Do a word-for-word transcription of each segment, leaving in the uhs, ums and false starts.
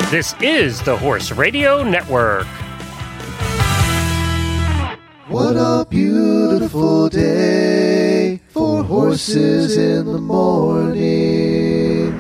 This is the Horse Radio Network. What a beautiful day for horses in the morning.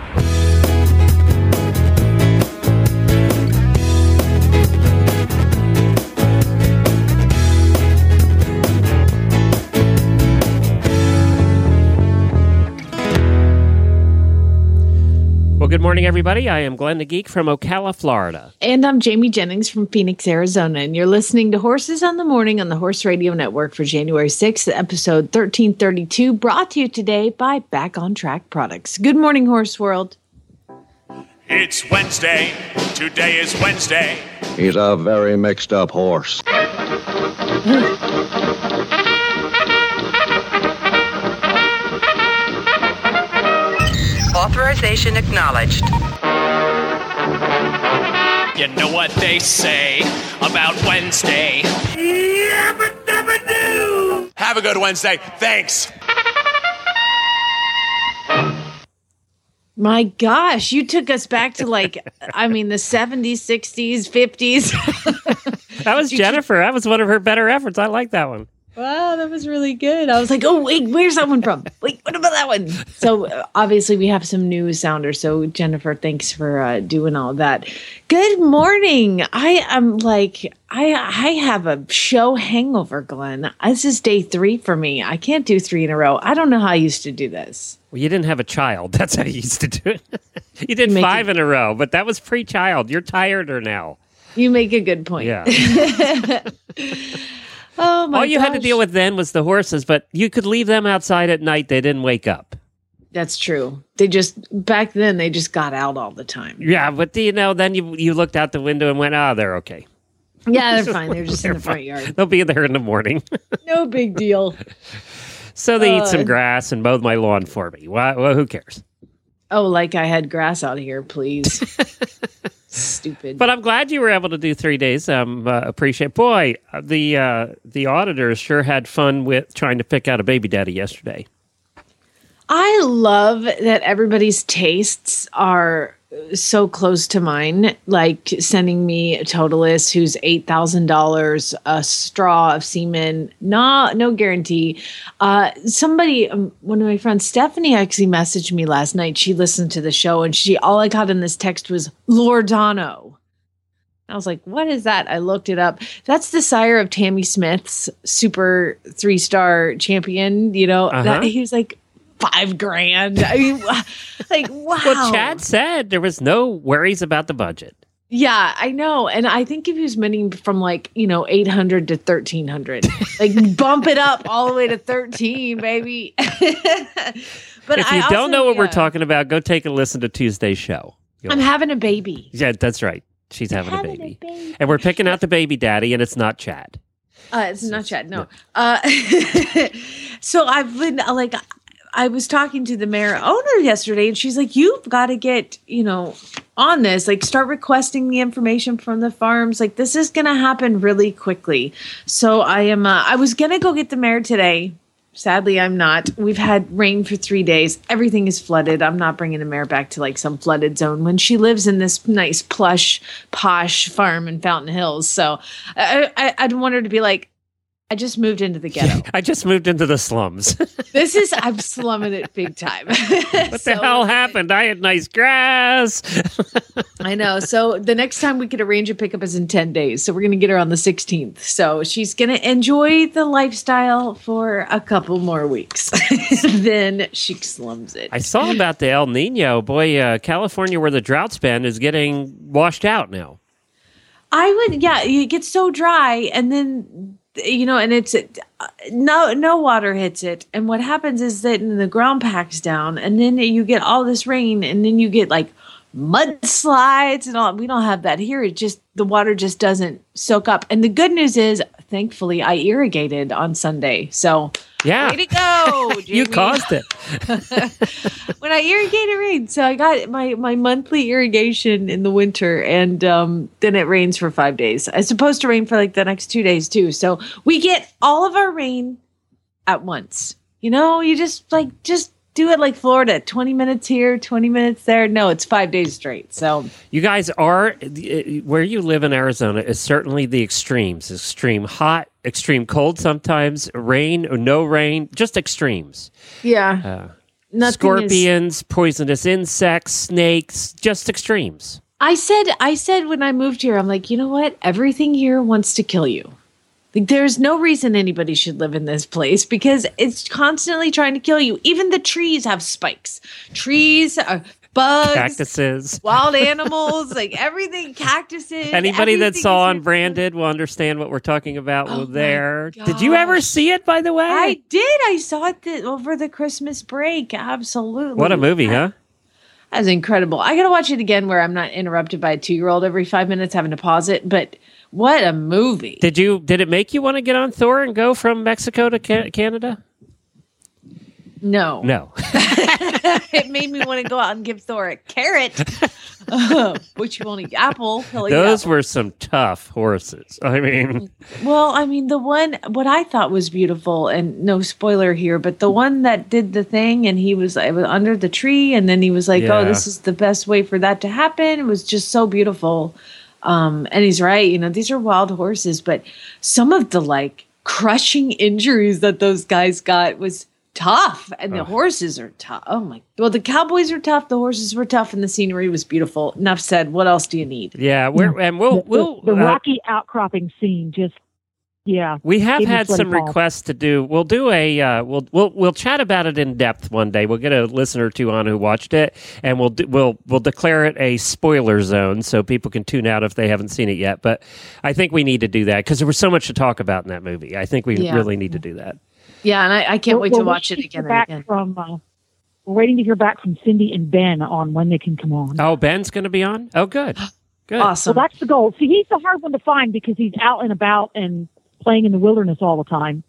Well, good morning, everybody. I am Glenn the Geek from Ocala, Florida. And I'm Jamie Jennings from Phoenix, Arizona. And you're listening to Horses on the Morning on the Horse Radio Network for January sixth, episode thirteen thirty-two, brought to you today by Back on Track Products. Good morning, Horse World. It's Wednesday. Today is Wednesday. He's a very mixed up horse. Authorization acknowledged. You know what they say about Wednesday. Yabba-dabba-doo. Have a good Wednesday. Thanks. My gosh, you took us back to like, I mean, the seventies, sixties, fifties. That was Jennifer. That was one of her better efforts. I like that one. Wow, that was really good. I was like, oh, wait, where's that one from? Wait, what about that one? So uh, obviously we have some new sounders. So Jennifer, thanks for uh, doing all that. Good morning. I am like, I I have a show hangover, Glenn. This is day three for me. I can't do three in a row. I don't know how I used to do this. Well, you didn't have a child. That's how you used to do it. You did Make five it- in a row, but that was pre-child. You're tireder now. You make a good point. Yeah. Oh my All you gosh. had to deal with then was the horses, but you could leave them outside at night. They didn't wake up. That's true. They just, back then, they just got out all the time. Yeah, but you know, then you you looked out the window and went, oh, they're okay. Yeah, they're fine. They're just in They're the front fine. yard. They'll be there in the morning. No big deal. So they eat Uh, some grass and mowed my lawn for me. Well, well, who cares? Oh, like I had grass out here, please. Stupid. But I'm glad you were able to do three days. Um, uh, appreciate. Boy, uh, the uh, the auditors sure had fun with trying to pick out a baby daddy yesterday. I love that everybody's tastes are so close to mine, like sending me a Totalis who's eight thousand dollars, a straw of semen, no, no guarantee. Uh, somebody, um, one of my friends, Stephanie, actually messaged me last night. She listened to the show and she, all I got in this text was Lordano. I was like, what is that? I looked it up. That's the sire of Tammy Smith's super three-star champion, you know, Uh-huh. that, he was like, Five grand. I mean, like, wow. Well, Chad said there was no worries about the budget. Yeah, I know. And I think if he was winning from like, you know, eight hundred to thirteen hundred, like bump it up all the way to thirteen, baby. But If I you also, don't know what we're yeah, talking about, go take a listen to Tuesday's show. You'll- I'm having a baby. yeah, that's right. She's having, having a, a baby. baby. And we're picking out the baby daddy, and it's not Chad. Uh, it's not Chad, no. Uh, so I've been uh, like, I was talking to the mare owner yesterday, and she's like, you've got to get, you know, on this, like start requesting the information from the farms. Like this is going to happen really quickly. So I am, uh, I was going to go get the mare today. Sadly, I'm not. We've had rain for three days. Everything is flooded. I'm not bringing the mare back to like some flooded zone when she lives in this nice, plush, posh farm in Fountain Hills. So I, I, I'd want her to be like, I just moved into the ghetto. I just moved into the slums. This is, I'm slumming it big time. What the hell happened? I had nice grass. I know. So the next time we could arrange a pickup is in ten days. So we're going to get her on the sixteenth. So she's going to enjoy the lifestyle for a couple more weeks. Then she slums it. I saw about the El Nino. Boy, uh, California, where the drought's been, is getting washed out now. I would, yeah, it gets so dry and then, you know, and it's, uh, no, no water hits it. And what happens is that the ground packs down and then you get all this rain and then you get like mudslides and all. We don't have that here. It just, the water just doesn't soak up. And the good news is, thankfully, I irrigated on Sunday. So, Yeah. way to go, You Jamie. caused it. When I irrigated rain. So I got my, my monthly irrigation in the winter and um, then it rains for five days. It's supposed to rain for like the next two days too. So we get all of our rain at once. You know, you just like, just do it like Florida, twenty minutes here, twenty minutes there. No, it's five days straight. So you guys are, where you live in Arizona is certainly the extremes. Extreme hot, extreme cold sometimes, rain or no rain, just extremes. yeah. Uh, Nothing Scorpions, is- poisonous insects, snakes, just extremes. I said, I said when I moved here, I'm like, you know what? Everything here wants to kill you. Like, there's no reason anybody should live in this place because it's constantly trying to kill you. Even the trees have spikes. Trees, are bugs, Cactuses. wild animals, like everything, cactuses. Anybody that everything saw is- Unbranded will understand what we're talking about Oh with my there. Did you ever gosh. see it, by the way? I did. I saw it th- over the Christmas break. Absolutely. What a movie, huh? That was incredible. I got to watch it again where I'm not interrupted by a two-year-old every five minutes having to pause it. But what a movie. Did you? Did it make you want to get on Thor and go from Mexico to ca- Canada? No. No. It made me want to go out and give Thor a carrot. Uh, which you won't eat apple. He'll eat Those apple. were some tough horses. I mean, Well, I mean, the one, what I thought was beautiful, and no spoiler here, but the one that did the thing and he was, it was under the tree, and then he was like, Yeah. oh, this is the best way for that to happen. It was just so beautiful. Um, and he's right. You know, these are wild horses, but some of the like crushing injuries that those guys got was tough. And the Ugh. horses are tough. Oh my, well, the cowboys were tough. The horses were tough and the scenery was beautiful. Enough said. What else do you need? yeah, we're and we'll the, we'll the, the uh, rocky outcropping scene just, yeah. we have Gave me had sweaty some palms. requests to do. We'll do a uh, we'll we'll we'll chat about it in depth one day. We'll get a listener or two on who watched it, and we'll do, we'll we'll declare it a spoiler zone so people can tune out if they haven't seen it yet. But I think we need to do that because there was so much to talk about in that movie. I think we Yeah. really need to do that. Yeah. And I, I can't We're- wait to we're watch it waiting to again hear and back again. From, uh, we're waiting to hear back from Cindy and Ben on when they can come on. Oh, Ben's going to be on. Oh, good, good. Awesome. Well, that's the goal. See, he's the hard one to find because he's out and about and playing in the wilderness all the time.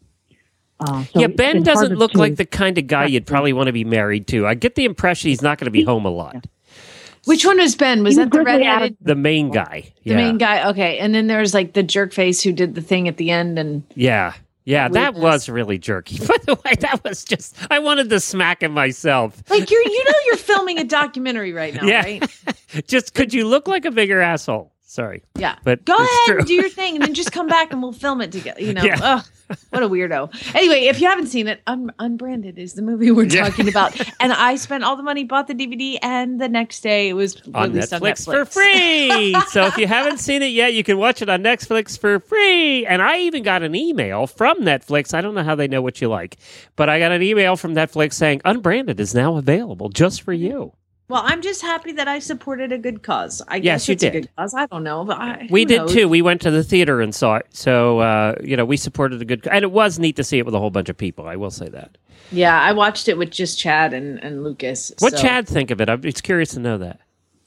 Uh, so Yeah, it's Ben been doesn't harder look to- like the kind of guy you'd probably want to be married to. I get the impression he's not going to be home a lot. Which one was Ben? Was He that the Grizzly redheaded? Adams. The main guy. The Yeah. main guy, okay. And then there's like the jerk face who did the thing at the end, and Yeah. Yeah, that Weirdness. was really jerky. By the way, that was just, I wanted to smack him myself. like you're, you know, you're filming a documentary right now, Yeah. right? Just, could you look like a bigger asshole? Sorry. Yeah. But Go it's ahead true. and do your thing, and then just come back and we'll film it together. You know, Yeah. Ugh, what a weirdo. Anyway, if you haven't seen it, Un- Unbranded is the movie we're Yeah. talking about. And I spent all the money, bought the D V D, and the next day it was On released Netflix, on Netflix for free. So if you haven't seen it yet, you can watch it on Netflix for free. And I even got an email from Netflix. I don't know how they know what you like, but I got an email from Netflix saying Unbranded is now available just for you. Well, I'm just happy that I supported a good cause. I Yes, guess you it's a did. good cause. I don't know, but I, We who did knows? too. We went to the theater and saw it. So, uh, you know, we supported a good, and it was neat to see it with a whole bunch of people. I will say that. Yeah, I watched it with just Chad and, and Lucas. What so- Chad think of it? I'm just curious to know that.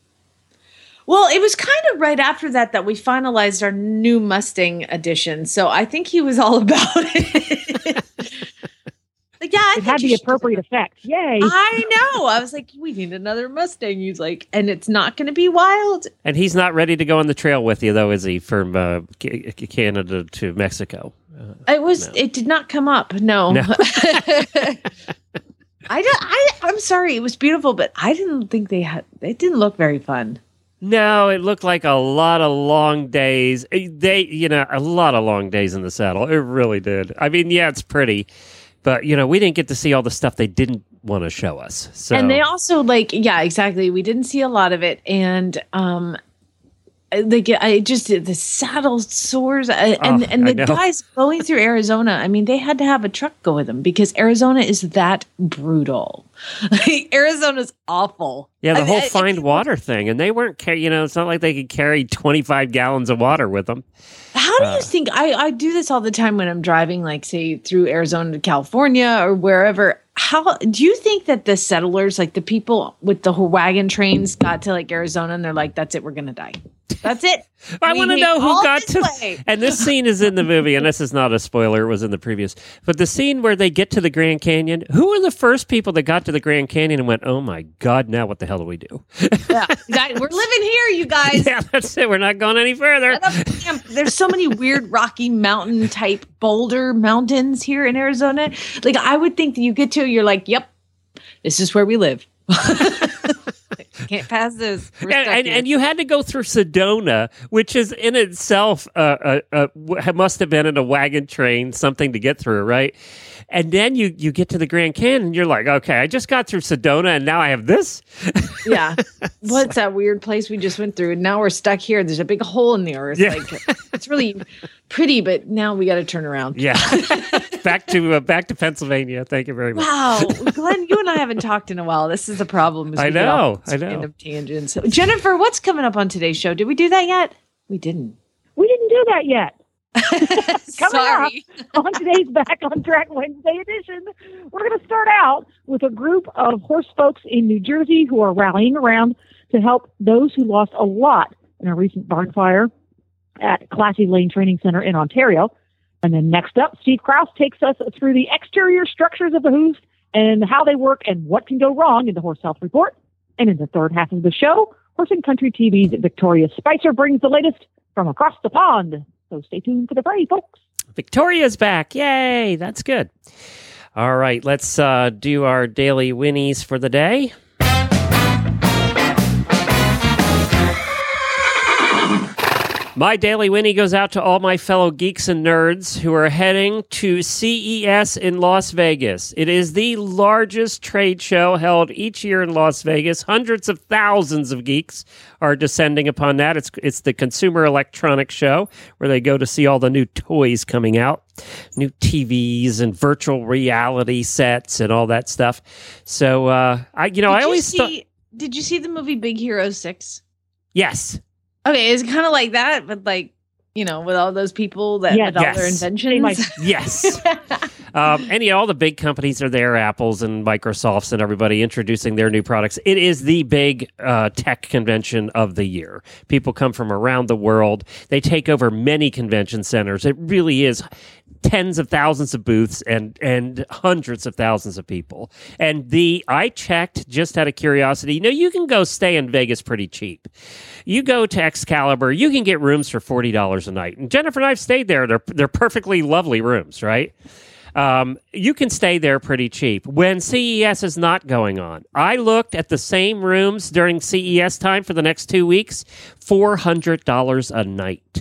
Well, it was kind of right after that that we finalized our new Mustang edition. So I think he was all about it. Like, yeah, I It think had you the should- appropriate effect. Yay. I know. I was like, we need another Mustang. He's like, and it's not going to be wild. And he's not ready to go on the trail with you, though, is he? From uh, C- Canada to Mexico. It was. It did not come up. No. No. I don't. I. I'm sorry. It was beautiful, but I didn't think they had. It didn't look very fun. No, it looked like a lot of long days. Eh, They, you know, a lot of long days in the saddle. It really did. I mean, yeah, it's pretty, but you know, we didn't get to see all the stuff they didn't want to show us. So, And they also like, yeah, exactly. We didn't see a lot of it, and um, like I just the saddle sores, uh, and Oh, and I the know. guys going through Arizona. I mean, they had to have a truck go with them because Arizona is that brutal. Like, Arizona's awful. yeah, the I- whole I- find water thing, and they weren't, car- you know, it's not like they could carry twenty-five gallons of water with them. How do Uh. you think I, I do this all the time when I'm driving, like say through Arizona to California or wherever? How do you think that the settlers, like the people with the wagon trains, got to like Arizona and they're like, "That's it, we're gonna die. That's it." I We want to hate know who all got this to. way. And this scene is in the movie, and this is not a spoiler. It was in the previous. But the scene where they get to the Grand Canyon, who were the first people that got to the Grand Canyon and went, "Oh my God, now what the hell do we do?" Yeah, Guys, we're living here, you guys. Yeah, that's it. We're not going any further. Shut up, camp. There's so many weird rocky mountain type boulder mountains here in Arizona. Like I would think that you get to, you're like, "Yep, This is where we live. Can't pass this. And, and, and you had to go through Sedona, which is in itself uh, uh, uh, must have been in a wagon train, something to get through, right? And then you, you get to the Grand Canyon, and you're like, okay, I just got through Sedona, and now I have this? Yeah. What's that weird place we just went through? And now we're stuck here. There's a big hole in the earth. Yeah. Like, it's really pretty, but now we got to turn around. Yeah. back to uh, back to Pennsylvania. Thank you very much. Wow. Glenn, you and I haven't talked in a while. This is the problem. is I we get know, off I know. random tangents. So, Jennifer, what's coming up on today's show? Did we do that yet? We didn't. We didn't do that yet. Coming Sorry. up on today's Back on Track Wednesday edition, we're going to start out with a group of horse folks in New Jersey who are rallying around to help those who lost a lot in a recent barn fire at Classy Lane Training Center in Ontario. And then next up, Steve Krause takes us through the exterior structures of the hooves and how they work and what can go wrong in the Horse Health Report. And in the third half of the show, Horse and Country T V's Victoria Spicer brings the latest from across the pond. So stay tuned for the fray, folks. Victoria's back. Yay. That's good. All right. Let's uh, do our daily Winnies for the day. My daily Winnie goes out to all my fellow geeks and nerds who are heading to C E S in Las Vegas. It is the largest trade show held each year in Las Vegas. Hundreds of thousands of geeks are descending upon that. It's it's the Consumer Electronics Show where they go to see all the new toys coming out, new T Vs and virtual reality sets and all that stuff. So uh, I, you know, Did I you always see, thought, Did you see the movie Big Hero six? yes. Okay, it's kind of like that, but like, you know, with all those people that Yeah, with all yes. their inventions. Yes. um, and you know, all the big companies are there, Apples and Microsofts and everybody introducing their new products. It is the big uh, tech convention of the year. People come from around the world. They take over many convention centers. It really is tens of thousands of booths and and hundreds of thousands of people. And the I checked just out of curiosity. You know, you can go stay in Vegas pretty cheap. You go to Excalibur, you can get rooms for forty dollars a night. And Jennifer and I've stayed there. They're they're perfectly lovely rooms, right? Um, you can stay there pretty cheap when C E S is not going on. I looked at the same rooms during C E S time for the next two weeks, four hundred dollars a night.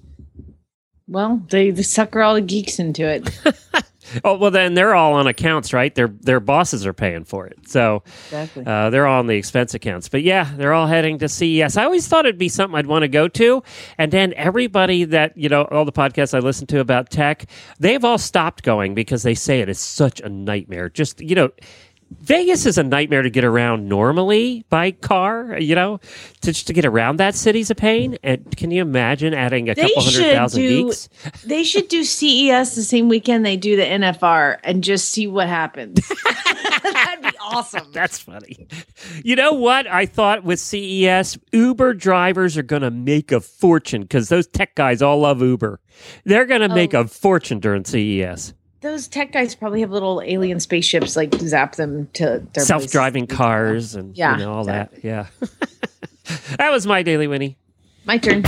Well, they, they sucker all the geeks into it. Oh, well, then they're all on accounts, right? Their their bosses are paying for it. So Exactly. uh, they're all on the expense accounts. But yeah, they're all heading to C E S. I always thought it'd be something I'd want to go to. And then everybody that, you know, all the podcasts I listen to about tech, they've all stopped going because they say it is such a nightmare. Just, you know, Vegas is a nightmare to get around normally by car, you know, to just to get around that city's a pain. And can you imagine adding a They couple hundred should thousand do- geeks? They should do C E S the same weekend they do the N F R and just see what happens. That'd be awesome. That's funny. You know what? I thought with C E S, Uber drivers are going to make a fortune because those tech guys all love Uber. They're going to make a fortune during C E S. Those tech guys probably have little alien spaceships like zap them to their Self-driving places. cars and Yeah, you know, all exactly. that. Yeah. That was my daily Winnie. My turn.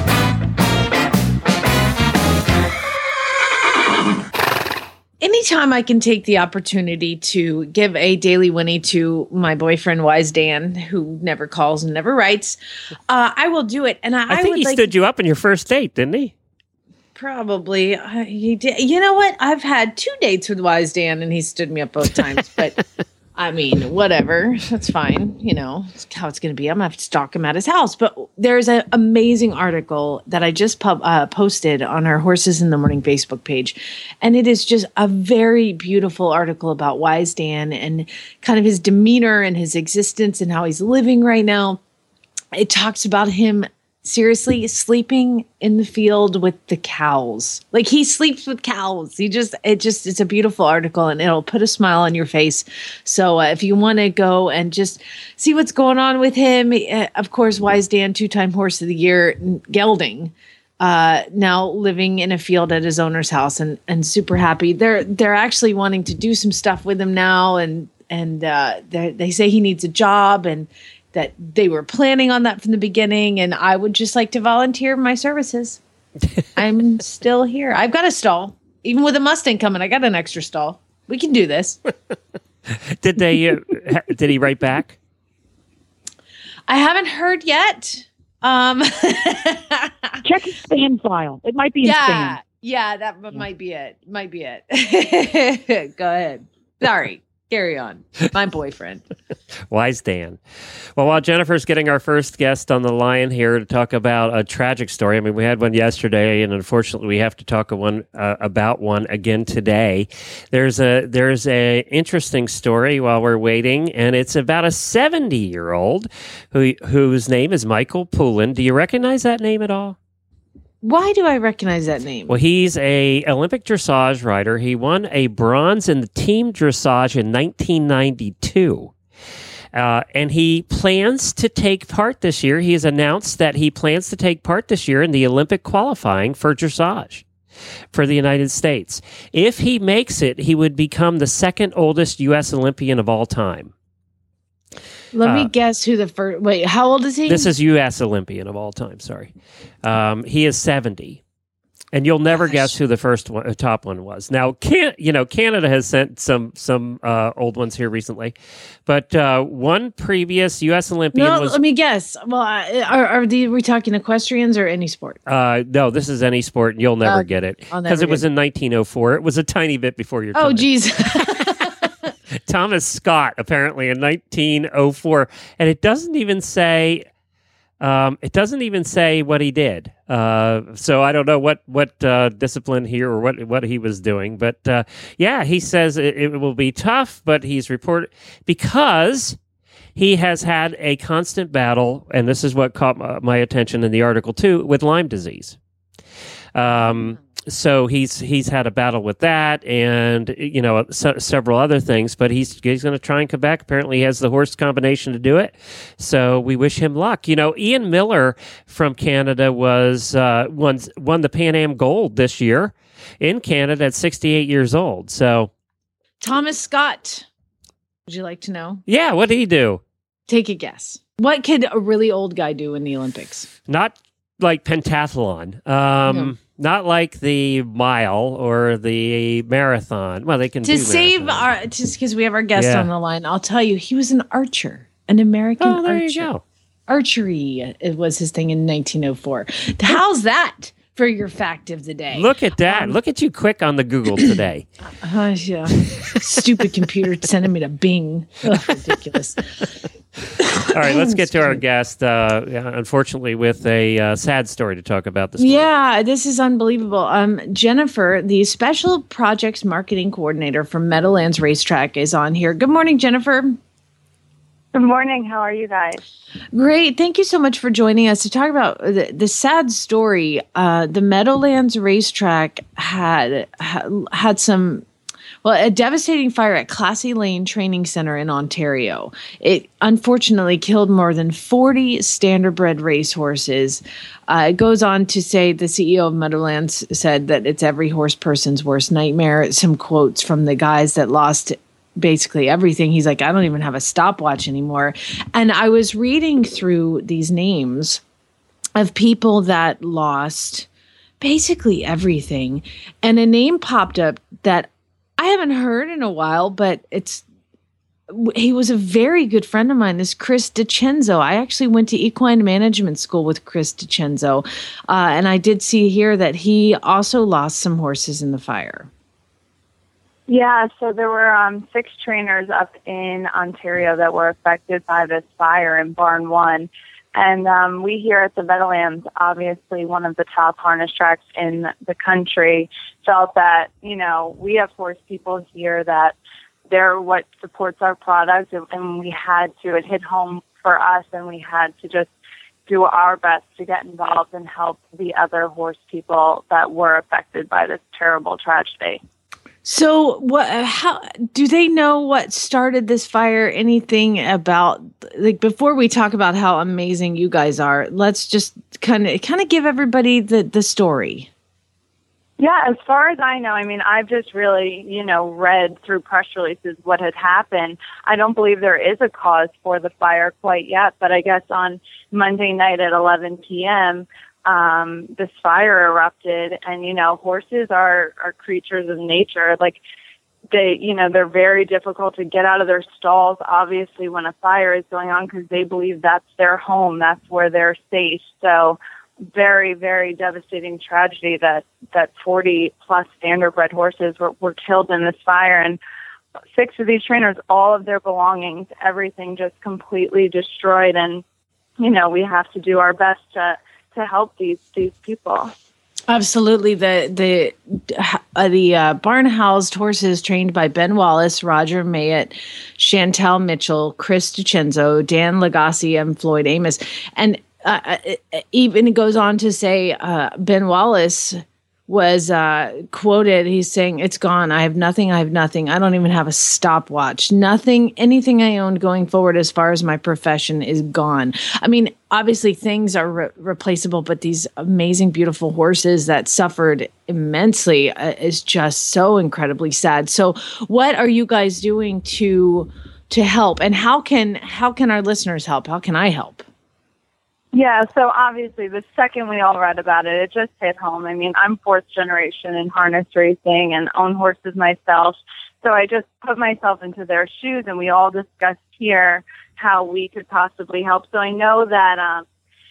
Anytime I can take the opportunity to give a daily Winnie to my boyfriend Wise Dan, who never calls and never writes, uh, I will do it. And I, I, I think would he like stood you up on your first date, didn't he? Probably. Uh, he did. You know what? I've had two dates with Wise Dan, and he stood me up both times. But I mean, whatever. That's fine. You know, it's how it's going to be. I'm going to have to stalk him at his house. But there's an amazing article that I just pub- uh, posted on our Horses in the Morning Facebook page. And it is just a very beautiful article about Wise Dan and kind of his demeanor and his existence and how he's living right now. It talks about him seriously sleeping in the field with the cows. Like he sleeps with cows. He just, it just, it's a beautiful article and it'll put a smile on your face. So uh, if you want to go and just see what's going on with him, uh, of course, Wise Dan, two-time Horse of the Year, gelding, uh, now living in a field at his owner's house and, and super happy. They're, they're actually wanting to do some stuff with him now. And, and uh, they say he needs a job and that they were planning on that from the beginning, and I would just like to volunteer my services. I'm still here. I've got a stall. Even with a Mustang coming, I got an extra stall. We can do this. Did they? Uh, ha- did he write back? I haven't heard yet. Um, Check his spam file. It might be in yeah, spam. yeah, that m- might be it. Might be it. Go ahead. Sorry. Carry on. My boyfriend. Wise Dan. Well, while Jennifer's getting our first guest on the line here to talk about a tragic story, I mean, we had one yesterday, and unfortunately, we have to talk a one uh, about one again today. There's a there's a interesting story while we're waiting, and it's about a seventy-year-old who whose name is Michael Poulin. Do you recognize that name at all? Why do I recognize that name? Well, he's a Olympic dressage rider. He won a bronze in the team dressage in nineteen ninety-two. Uh, and he plans to take part this year. He has announced that he plans to take part this year in the Olympic qualifying for dressage for the United States. If he makes it, he would become the second oldest U S Olympian of all time. Let uh, me guess who the first. Wait, how old is he? This is U S Olympian of all time. Sorry. Um, he is seventy. And you'll never Gosh. guess who the first one, uh, top one was. Now, can you know Canada has sent some some uh, old ones here recently, but uh, one previous U S Olympian No, was. let me guess. Well, uh, are are the, we talking equestrians or any sport? Uh, no, this is any sport, and you'll never Uh, get it I'll because never it was get in nineteen oh four. It was a tiny bit before your Oh, time. geez. Thomas Scott, apparently in nineteen oh four, and it doesn't even say. Um, it doesn't even say what he did. Uh, so I don't know what what uh, discipline here or what what he was doing. But uh, yeah, he says it, it will be tough, but he's reported because he has had a constant battle, and this is what caught my, my attention in the article too, with Lyme disease. Um, so he's he's had a battle with that, and you know se- several other things. But he's he's going to try and come back. Apparently, he has the horse combination to do it. So we wish him luck. You know, Ian Miller from Canada was uh, won won the Pan Am Gold this year in Canada at sixty-eight years old. So Thomas Scott. Would you like to know? yeah, what did he do? Take a guess. What could a really old guy do in the Olympics? Not like pentathlon. Um, No. Not like the mile or the marathon. Well, they can To do save marathon. our, just because we have our guest Yeah. on the line, I'll tell you, he was an archer, an American Oh, there archer. you go. Archery it was his thing in nineteen oh four. How's that for your fact of the day? Look at that. Um, Look at you quick on the Google today. Uh, yeah. Stupid computer sending me to Bing. Ugh, ridiculous. All right, let's get to our guest. Uh, yeah, unfortunately, with a uh, sad story to talk about this morning. Yeah, this is unbelievable. Um, Jennifer, the Special Projects Marketing Coordinator from Meadowlands Racetrack, is on here. Good morning, Jennifer. Good morning. How are you guys? Great. Thank you so much for joining us to talk about the, the sad story. Uh, the Meadowlands Racetrack had, had had some, well, a devastating fire at Classy Lane Training Center in Ontario. It unfortunately killed more than forty standardbred racehorses. Uh, it goes on to say the C E O of Meadowlands said that it's every horse person's worst nightmare. Some quotes from the guys that lost basically everything. He's like, I don't even have a stopwatch anymore. And I was reading through these names of people that lost basically everything. And a name popped up that I haven't heard in a while, but it's, he was a very good friend of mine, this Chris DiCenzo. I actually went to equine management school with Chris DiCenzo. Uh, and I did see here that he also lost some horses in the fire. Yeah, so there were um, six trainers up in Ontario that were affected by this fire in Barn One. And um, we here at the Meadowlands, obviously one of the top harness tracks in the country, felt that, you know, we have horse people here that they're what supports our product, and, and we had to, it hit home for us, and we had to just do our best to get involved and help the other horse people that were affected by this terrible tragedy. So, what? How do they know what started this fire? Anything about, like, before we talk about how amazing you guys are, let's just kind of kind of give everybody the the story. Yeah, as far as I know, I mean, I've just really, you know, read through press releases what had happened. I don't believe there is a cause for the fire quite yet, but I guess on Monday night at eleven p.m., um, this fire erupted, and, you know, horses are, are creatures of nature. Like, they, you know, they're very difficult to get out of their stalls, obviously, when a fire is going on, because they believe that's their home, that's where they're safe. So very, very devastating tragedy that, that forty plus standardbred horses were, were killed in this fire. And six of these trainers, all of their belongings, everything just completely destroyed. And, you know, we have to do our best to, to help these, these people. Absolutely. The the uh, the uh, barn housed horses trained by Ben Wallace, Roger Mayett, Chantel Mitchell, Chris DiCenzo, Dan Lagasse, and Floyd Amos. And uh, even it goes on to say uh, Ben Wallace was uh, quoted. He's saying, "It's gone. I have nothing. I have nothing. I don't even have a stopwatch. Nothing, anything I owned going forward as far as my profession is gone." I mean, obviously things are re- replaceable, but these amazing, beautiful horses that suffered immensely uh, is just so incredibly sad. So what are you guys doing to to help? And how can how can our listeners help? How can I help? Yeah, so obviously the second we all read about it, it just hit home. I mean, I'm fourth generation in harness racing and own horses myself. So I just put myself into their shoes, and we all discussed here how we could possibly help. So I know that um,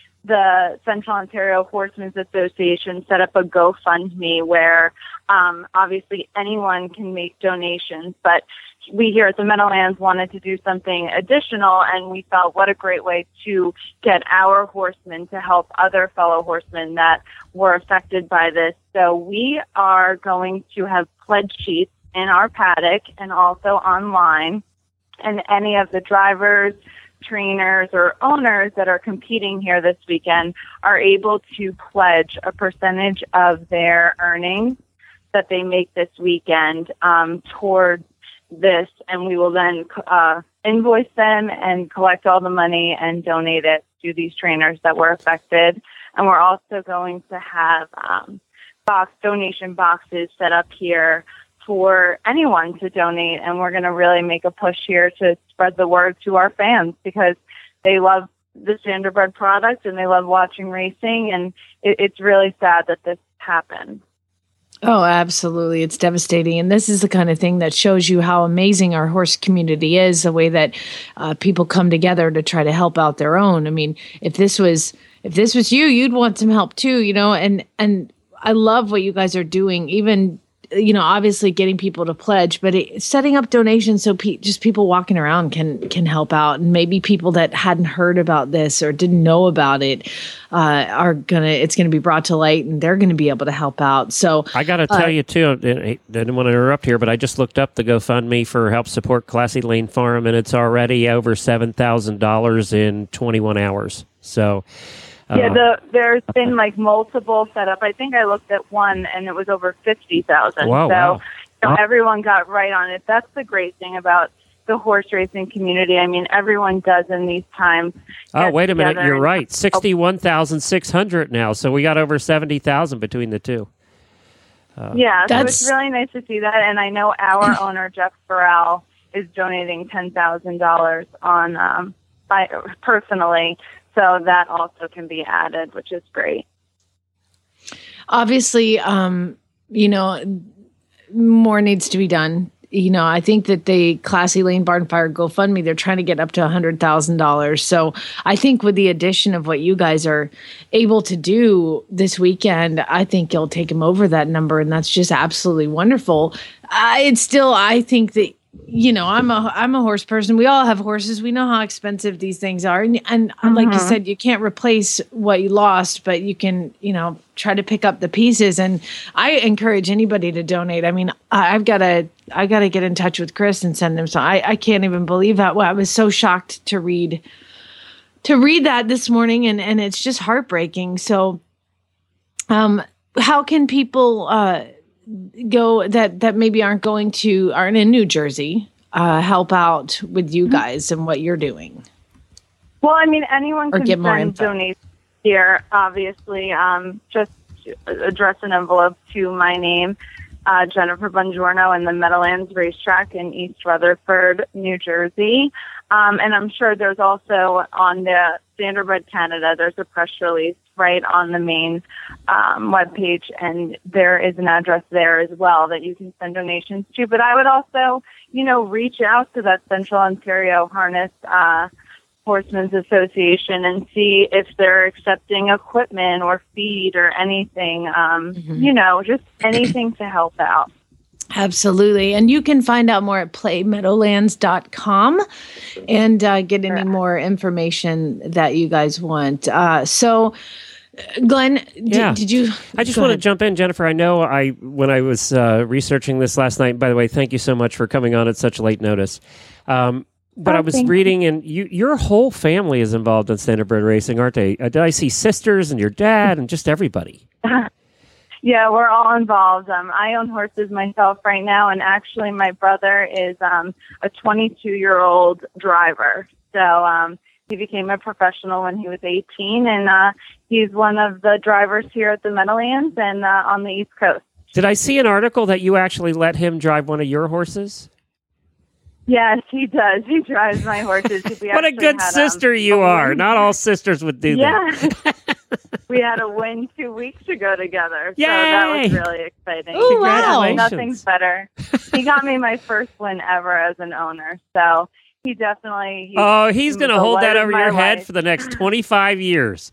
the Central Ontario Horsemen's Association set up a GoFundMe where um, obviously anyone can make donations, but we here at the Meadowlands wanted to do something additional, and we felt what a great way to get our horsemen to help other fellow horsemen that were affected by this. So we are going to have pledge sheets in our paddock and also online, and any of the drivers, trainers, or owners that are competing here this weekend are able to pledge a percentage of their earnings that they make this weekend um, towards this, and we will then uh, invoice them and collect all the money and donate it to these trainers that were affected. And we're also going to have um, box donation boxes set up here for anyone to donate, and we're going to really make a push here to spread the word to our fans, because they love the standardbred product and they love watching racing, and it, it's really sad that this happened. Oh, absolutely. It's devastating. And this is the kind of thing that shows you how amazing our horse community is, the way that uh, people come together to try to help out their own. I mean, if this was if this was you, you'd want some help too, you know, and and I love what you guys are doing, even, you know, obviously getting people to pledge, but it, setting up donations so pe- just people walking around can can help out. And maybe people that hadn't heard about this or didn't know about it uh, are gonna, it's gonna be brought to light, and they're gonna be able to help out. So I got to tell uh, you too, I didn't want to interrupt here, but I just looked up the GoFundMe for Help Support Classy Lane Farm, and it's already over seven thousand dollars in twenty-one hours. So. Yeah, the, there's been like multiple set up. I think I looked at one and it was over fifty thousand. Wow, so wow. You know, everyone got right on it. That's the great thing about the horse racing community. I mean, everyone does in these times. Oh, wait a minute. You're right. sixty-one thousand six hundred now. So we got over seventy thousand between the two. Uh, yeah, so it's really nice to see that. And I know our owner, Jeff Burrell, is donating ten thousand dollars on um, by, personally. So that also can be added, which is great. Obviously, um, you know, more needs to be done. You know, I think that the Classy Lane Barn Fire GoFundMe, they're trying to get up to one hundred thousand dollars. So I think with the addition of what you guys are able to do this weekend, I think you'll take them over that number. And that's just absolutely wonderful. I, it's still, I think that, you know, I'm a I'm a horse person. We all have horses. We know how expensive these things are, and, and mm-hmm. like you said, you can't replace what you lost, but you can, you know, try to pick up the pieces. And I encourage anybody to donate. I mean, I've got to I got to get in touch with Chris and send them. So I I can't even believe that. Well, I was so shocked to read to read that this morning, and and it's just heartbreaking. So, um, how can people uh go that that maybe aren't going to aren't in New Jersey uh help out with you guys and what you're doing? Well, I mean, anyone or can get more send info. donations here, obviously. Um just address an envelope to my name, uh Jennifer Bongiorno, and the Meadowlands Racetrack in East Rutherford, New Jersey. Um and I'm sure there's also on the Standardbred Canada, there's a press release right on the main um, webpage, and there is an address there as well that you can send donations to. But I would also, you know, reach out to that Central Ontario Harness uh, Horsemen's Association and see if they're accepting equipment or feed or anything, um, mm-hmm. you know, just anything to help out. Absolutely. And you can find out more at play meadowlands dot com and uh, get any more information that you guys want. Uh, so, Glenn, d- yeah. did you? I just want ahead. to jump in, Jennifer. I know I when I was uh, researching this last night, by the way, thank you so much for coming on at such late notice. Um, but oh, I was reading, and you, your whole family is involved in standardbred racing, aren't they? Uh, did I see sisters and your dad and just everybody? Yeah, we're all involved. Um, I own horses myself right now, and actually my brother is um, a twenty-two-year-old driver. So um, he became a professional when he was eighteen, and uh, he's one of the drivers here at the Meadowlands and uh, on the East Coast. Did I see an article that you actually let him drive one of your horses? Yes, he does. He drives my horses. We what a good had, sister um, you are. Not all sisters would do yeah. that. We had a win two weeks ago together. Yay! So that was really exciting. Ooh, wow. Nothing's better. He got me my first win ever as an owner. So he definitely... He, oh, he's going to hold that over your head life. for the next twenty-five years.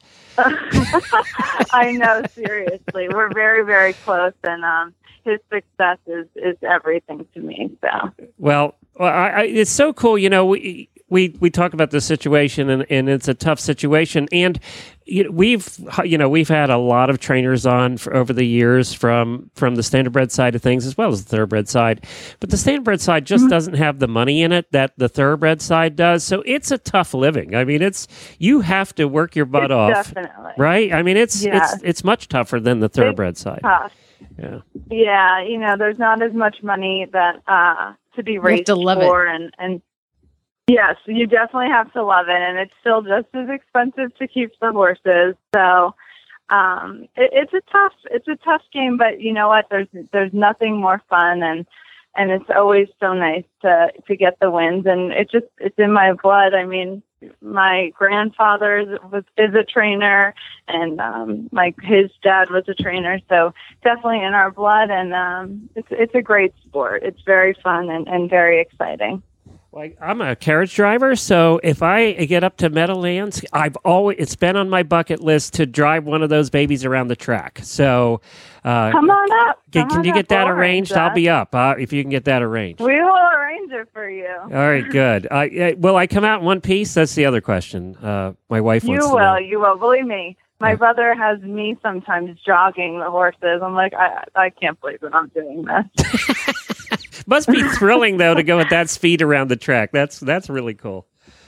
I know, seriously. We're very, very close, and um, his success is, is everything to me. So, Well, well I, I, it's so cool. You know, we... We we talk about the situation, and, and it's a tough situation. And you know, we've you know we've had a lot of trainers on for, over the years from from the standardbred side of things as well as the thoroughbred side. But the standardbred side just mm-hmm. doesn't have the money in it that the thoroughbred side does. So it's a tough living. I mean, it's you have to work your butt it's off, definitely. right? I mean, it's yeah. it's it's much tougher than the thoroughbred it's side. Tough. Yeah, yeah. You know, there's not as much money that uh, to be raised to love for, it. and and. Yes, you definitely have to love it, and it's still just as expensive to keep the horses. So um, it, it's a tough, it's a tough game. But you know what? There's there's nothing more fun, and and it's always so nice to to get the wins. And it just it's in my blood. I mean, my grandfather was is a trainer, and um, my his dad was a trainer. So definitely in our blood, and um, it's it's a great sport. It's very fun and, and very exciting. Like I'm a carriage driver, so if I get up to Meadowlands, I've always it's been on my bucket list to drive one of those babies around the track. So uh, come on up. Can, come can on you get up. that we'll arranged? I'll be up uh, if you can get that arranged. We will arrange it for you. All right, good. Uh, yeah, will I come out in one piece? That's the other question. Uh, my wife You wants to will. know. You will. Believe me. My brother has me sometimes jogging the horses. I'm like, I I can't believe that I'm doing this. Must be thrilling though to go at that speed around the track. That's that's really cool.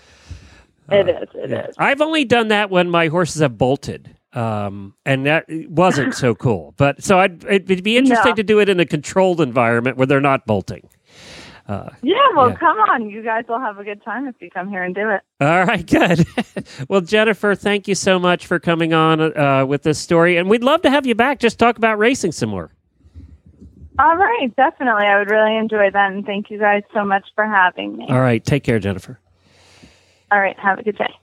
It uh, is. It yeah. is. I've only done that when my horses have bolted, um, and that wasn't so cool. But so I'd, it'd be interesting No. to do it in a controlled environment where they're not bolting. Uh, yeah, well, yeah. come on. You guys will have a good time if you come here and do it. All right, good. Well, Jennifer, thank you so much for coming on uh, with this story. And we'd love to have you back. Just talk about racing some more. All right, definitely. I would really enjoy that. And thank you guys so much for having me. All right, take care, Jennifer. All right, have a good day.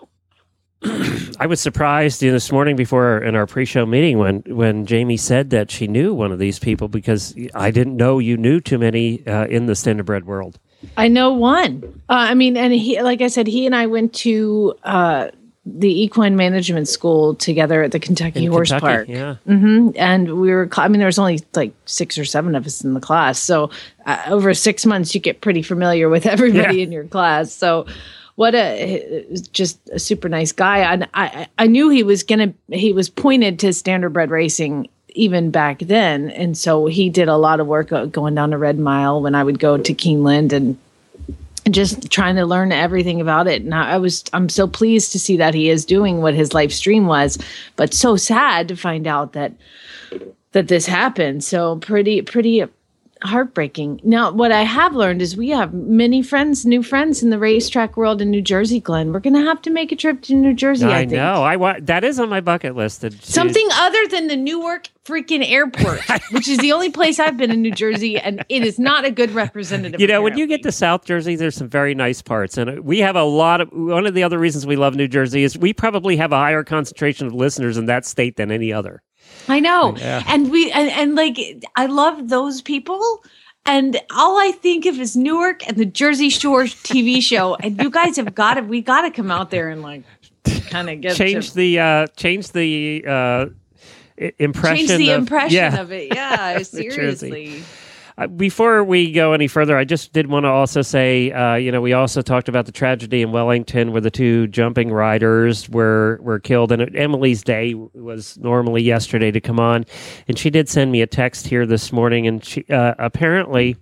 I was surprised you know, this morning before in our pre-show meeting when, when Jamie said that she knew one of these people because I didn't know you knew too many uh, in the standardbred world. I know one. Uh, I mean, and he, like I said, he and I went to uh, the equine management school together at the Kentucky In Horse Kentucky, Park. Yeah. Mm-hmm. And we were, I mean, there was only like six or seven of us in the class. So uh, over six months, you get pretty familiar with everybody Yeah. in your class. So what a, just a super nice guy. And I, I knew he was going to, he was pointed to standardbred racing even back then. And so he did a lot of work going down to Red Mile when I would go to Keeneland and just trying to learn everything about it. And I was, I'm so pleased to see that he is doing what his life stream was, but so sad to find out that, that this happened. So pretty, pretty heartbreaking. Now, what I have learned is we have many friends, new friends in the racetrack world in New Jersey, Glenn. We're going to have to make a trip to New Jersey, I, I think. know. I wa- that is on my bucket list. To, Something other than the Newark freaking airport, which is the only place I've been in New Jersey, and it is not a good representative. You know, when apparently. you get to South Jersey, there's some very nice parts. And we have a lot of, one of the other reasons we love New Jersey is we probably have a higher concentration of listeners in that state than any other. I know. Yeah. And we, and, and like, I love those people. And all I think of is Newark and the Jersey Shore T V show. And you guys have got to, we got to come out there and like kind of get change to, the, uh, change the, uh, i- impression. change the of, impression yeah. of it. Yeah, New seriously. Jersey. Uh, before we go any further, I just did want to also say, uh, you know, we also talked about the tragedy in Wellington where the two jumping riders were, were killed. And Emily's day was normally yesterday to come on. And she did send me a text here this morning. And she uh, apparently,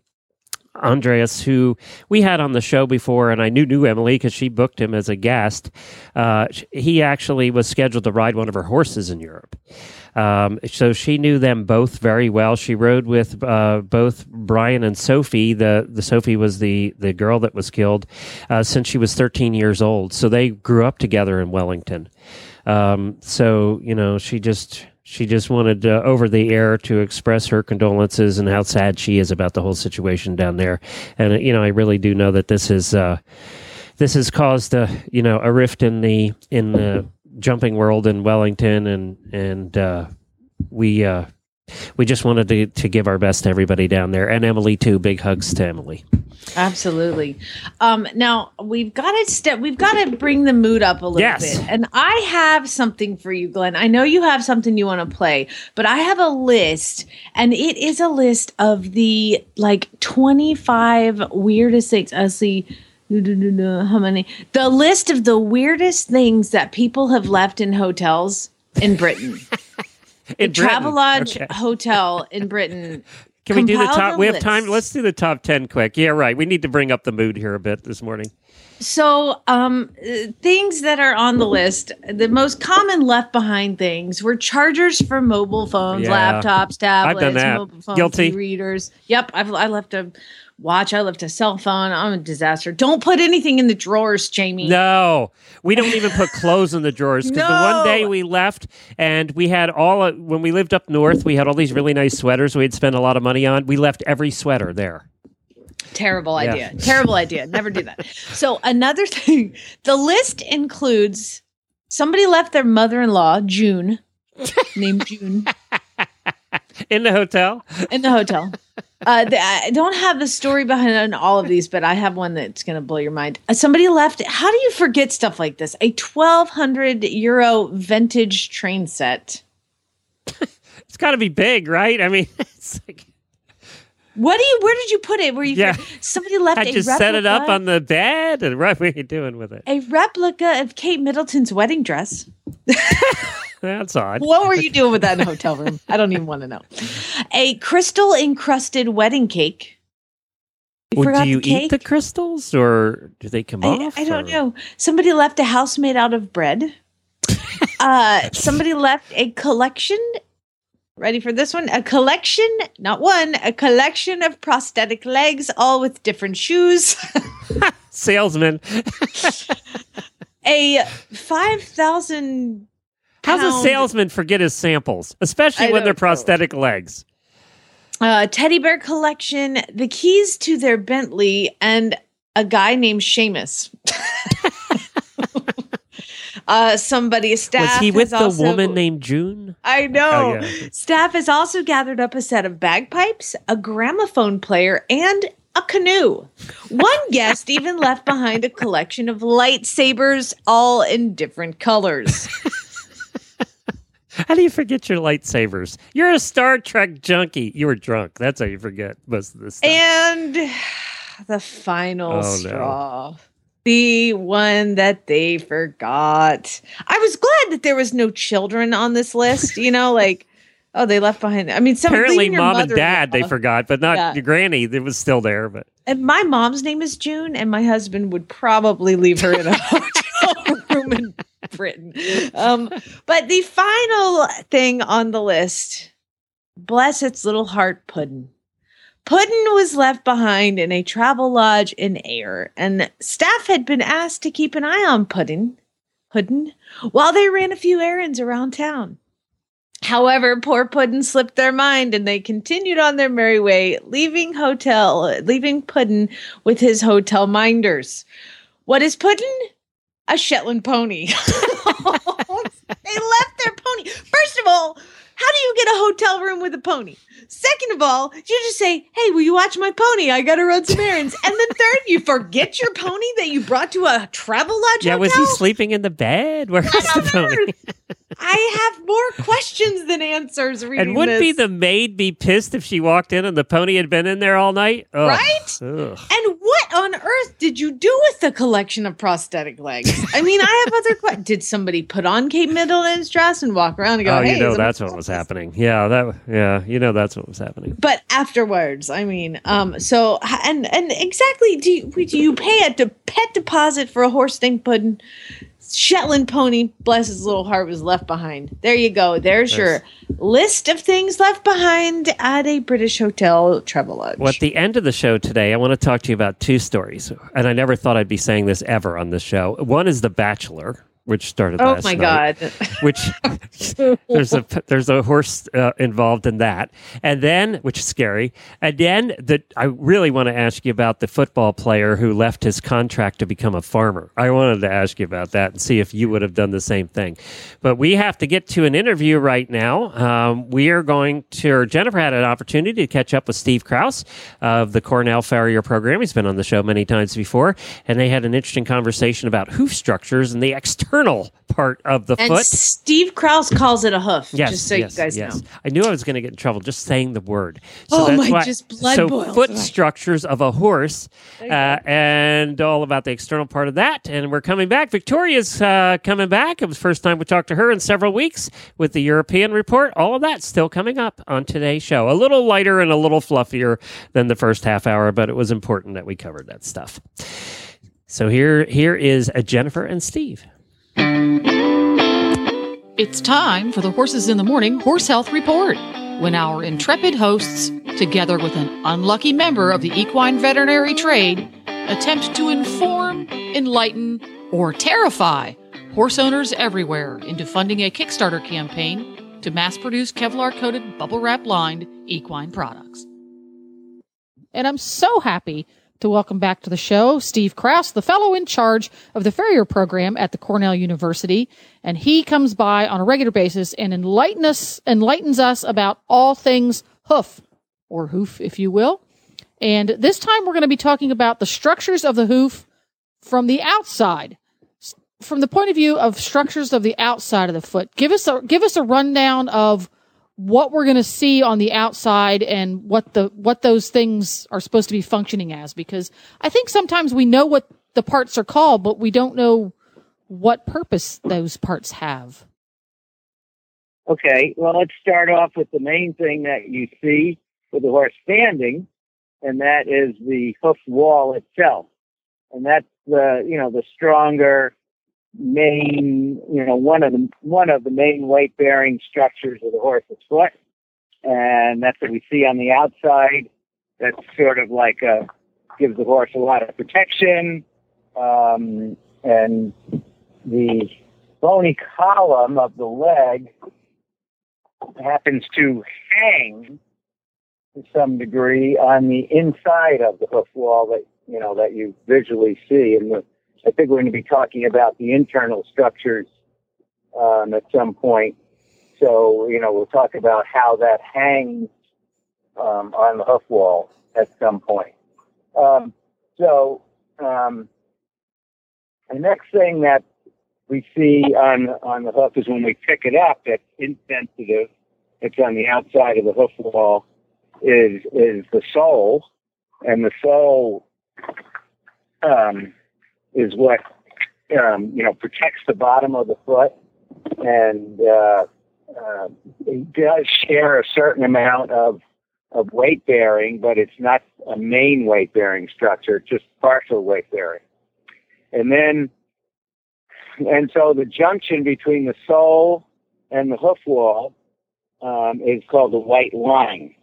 Andreas, who we had on the show before, and I knew knew Emily because she booked him as a guest, uh, he actually was scheduled to ride one of her horses in Europe. Um, so she knew them both very well. She rode with uh, both Brian and Sophie. The the Sophie was the, the girl that was killed uh, since she was thirteen years old. So they grew up together in Wellington. Um, so, you know, she just... She just wanted uh, over the air to express her condolences and how sad she is about the whole situation down there. And, uh, you know, I really do know that this is uh, this has caused a, you know, a rift in the in the jumping world in Wellington. And and uh, we uh, we just wanted to, to give our best to everybody down there. And Emily, too. Big hugs to Emily. Absolutely. Um, now we've got to step. We've got to bring the mood up a little Yes. bit. And I have something for you, Glenn. I know you have something you want to play, but I have a list, and it is a list of the like twenty-five weirdest things. I see. How many? The list of the weirdest things that people have left in hotels in Britain. In Travelodge Britain. Okay. Hotel in Britain. Can we do the compiled top? a We have list. time. Let's do the top ten quick. Yeah, right. We need to bring up the mood here a bit this morning. So, um, uh, things that are on the list, the most common left behind things were chargers for mobile phones, Yeah. laptops, tablets, I've done that. mobile phones, Guilty. e-readers. Yep, I've I left a watch, I left a cell phone. I'm a disaster. Don't put anything in the drawers, Jamie. No, we don't even put clothes in the drawers because the one No. day we left and we had all, uh, when we lived up north, we had all these really nice sweaters we'd spent a lot of money on. We left every sweater there. Terrible Yeah. idea. Terrible idea. Never do that. So another thing, the list includes somebody left their mother-in-law, June, named June, In the hotel? in the hotel. Uh, the, I don't have the story behind all of these, but I have one that's going to blow your mind. Uh, somebody left. How do you forget stuff like this? A twelve hundred euro vintage train set. It's got to be big, right? I mean, it's like, What do you? Where did you put it? Where you? Yeah. Somebody left. I a just set it up replica- on the bed. And what are you doing with it? a replica of Kate Middleton's wedding dress. That's odd. What were you doing with that in a hotel room? I don't even want to know. A crystal encrusted wedding cake. You Well, forgot do you the eat cake? the crystals or do they come I, off? I don't or- know. Somebody left a house made out of bread. uh, somebody left a collection. Ready for this one? A collection, not one, a collection of prosthetic legs, all with different shoes. Salesman. A five thousand. How's a salesman forget his samples, especially I when they're don't know. prosthetic legs? Uh, teddy bear collection, the keys to their Bentley, and a guy named Seamus. uh, somebody, staff. Was he with has the also- woman named June? I know. Oh, yeah. Staff has also gathered up a set of bagpipes, a gramophone player, and a canoe. One guest even left behind a collection of lightsabers, all in different colors. How do you forget your lightsabers? You're a Star Trek junkie. You were drunk. That's how you forget most of this stuff. And the final Oh, no. straw. The one that they forgot. I was glad that there was no children on this list. You know, like, oh, they left behind. I mean, some Apparently, even your mom and mother- dad, they forgot, but not Yeah. your granny. It was still there. But And my mom's name is June, and my husband would probably leave her in a hotel room in Britain. Um, but the final thing on the list, bless its little heart, pudding. Puddin was left behind in a travel lodge in Ayr, and staff had been asked to keep an eye on Puddin, Puddin while they ran a few errands around town. However, poor Puddin slipped their mind, and they continued on their merry way, leaving hotel, leaving Puddin with his hotel minders. What is Puddin? A Shetland pony. They left their pony. First of all, how do you get a hotel room with a pony? Second of all, you just say, hey, will you watch my pony? I got to run some errands. And then third, you forget your pony that you brought to a travel lodge Yeah, hotel? was he sleeping in the bed? Where was the pony? I have more questions than answers reading And wouldn't this. be the maid be pissed if she walked in and the pony had been in there all night? Ugh. Right? Ugh. And what on earth did you do with the collection of prosthetic legs? I mean, I have other questions. Did somebody put on Kate Middleton's dress and walk around and go, Oh, hey, you know somebody- that's what was happening. Yeah, that. Yeah, you know that's what was happening. But afterwards, I mean, um, so and and exactly, do you, do you pay a de- pet deposit for a horse named Puddin? Shetland pony, bless his little heart, was left behind. There you go. There's Yes. your list of things left behind at a British hotel travel lodge. Well, at the end of the show today, I want to talk to you about two stories, and I never thought I'd be saying this ever on this show. One is The Bachelor, which started Oh last my night. God. Which there's a there's a horse uh, involved in that, and then which is scary. And then the I really want to ask you about the football player who left his contract to become a farmer. I wanted to ask you about that and see if you would have done the same thing. But we have to get to an interview right now. Um, we are going to. Or Jennifer had an opportunity to catch up with Steve Krause of the Cornell Farrier program. He's been on the show many times before, and they had an interesting conversation about hoof structures and the external part of the And foot. Steve Krause calls it a hoof, Yes, just so yes, you guys yes. know. I knew I was going to get in trouble just saying the word. So Oh, that's my, why, just blood So boils. foot Right. structures of a horse uh, and all about the external part of that. And we're coming back. Victoria's uh, coming back. It was the first time we talked to her in several weeks with the European report. All of that still coming up on today's show. A little lighter and a little fluffier than the first half hour, but it was important that we covered that stuff. So here, here is a Jennifer and Steve. It's time for the Horses in the Morning Horse Health Report, when our intrepid hosts, together with an unlucky member of the equine veterinary trade, attempt to inform, enlighten, or terrify horse owners everywhere into funding a Kickstarter campaign to mass-produce Kevlar-coated, bubble-wrap-lined equine products. And I'm so happy to welcome back to the show Steve Krause, the fellow in charge of the Farrier program at the Cornell University. And he comes by on a regular basis and enlighten us, enlightens us about all things hoof, or hoof, if you will. And this time we're going to be talking about the structures of the hoof from the outside, from the point of view of structures of the outside of the foot. Give us a, give us a rundown of what we're going to see on the outside and what the what those things are supposed to be functioning as, because I think sometimes we know what the parts are called, but we don't know what purpose those parts have. Okay, well, let's start off with the main thing that you see with the horse standing, and that is the hoof wall itself. And that's the, you know, the stronger main, you know, one of the one of the main weight-bearing structures of the horse's foot, and that's what we see on the outside. That's sort of like a gives the horse a lot of protection, um, and the bony column of the leg happens to hang to some degree on the inside of the hoof wall that you know that you visually see, and the I think we're going to be talking about the internal structures um, at some point. So, you know, we'll talk about how that hangs um, on the hoof wall at some point. Um, so, um, the next thing that we see on on the hoof is when we pick it up, that's insensitive. It's on the outside of the hoof wall. Is is the sole, and the sole. Um, is what, um, you know, protects the bottom of the foot, and uh, uh, it does share a certain amount of, of weight bearing, but it's not a main weight bearing structure, just partial weight bearing. And then, and so the junction between the sole and the hoof wall um, is called the white line.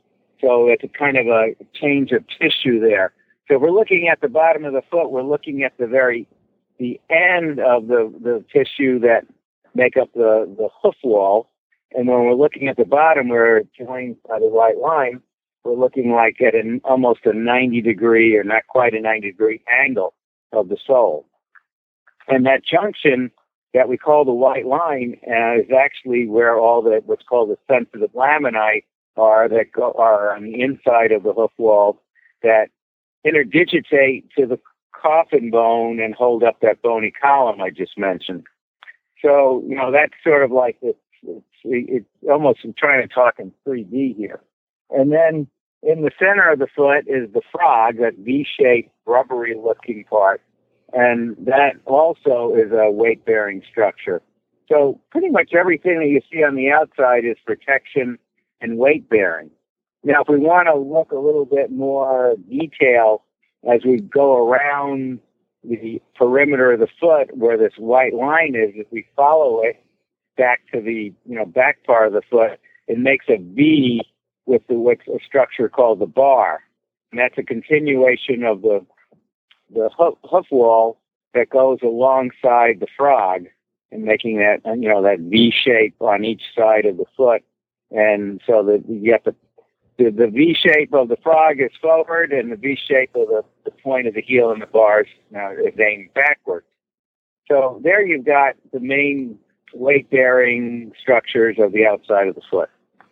So it's a kind of a change of tissue there. So if we're looking at the bottom of the foot, we're looking at the very the end of the, the tissue that make up the, the hoof wall. And when we're looking at the bottom where it's joined by the white line, we're looking like at an almost a ninety degree or not quite a ninety degree angle of the sole. And that junction that we call the white line uh, is actually where all the what's called the sensitive laminae are that go, are on the inside of the hoof wall that interdigitate to the coffin bone and hold up that bony column I just mentioned. So, you know, that's sort of like this, it's, it's almost, I'm trying to talk in three D here. And then in the center of the foot is the frog, that V-shaped, rubbery-looking part. And that also is a weight-bearing structure. So pretty much everything that you see on the outside is protection and weight-bearing. Now, if we want to look a little bit more detail as we go around the perimeter of the foot where this white line is, if we follow it back to the you know back part of the foot, it makes a V with the what's a structure called the bar, and that's a continuation of the the hoof, hoof wall that goes alongside the frog and making that you know that V shape on each side of the foot, and so that you get the The, the V shape of the frog is forward, and the V shape of the, the point of the heel and the bars uh, is aimed backward. So there you've got the main weight-bearing structures of the outside of the foot.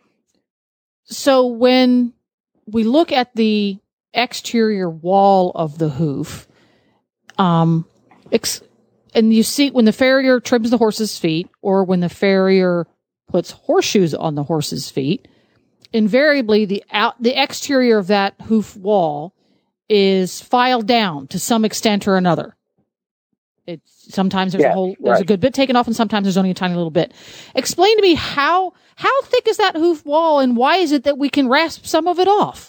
So when we look at the exterior wall of the hoof, um, ex- and you see when the farrier trims the horse's feet, or when the farrier puts horseshoes on the horse's feet, invariably the out the exterior of that hoof wall is filed down to some extent or another. It's sometimes there's yes, a whole there's right. a good bit taken off, and sometimes there's only a tiny little bit. Explain to me how how thick is that hoof wall, and why is it that we can rasp some of it off?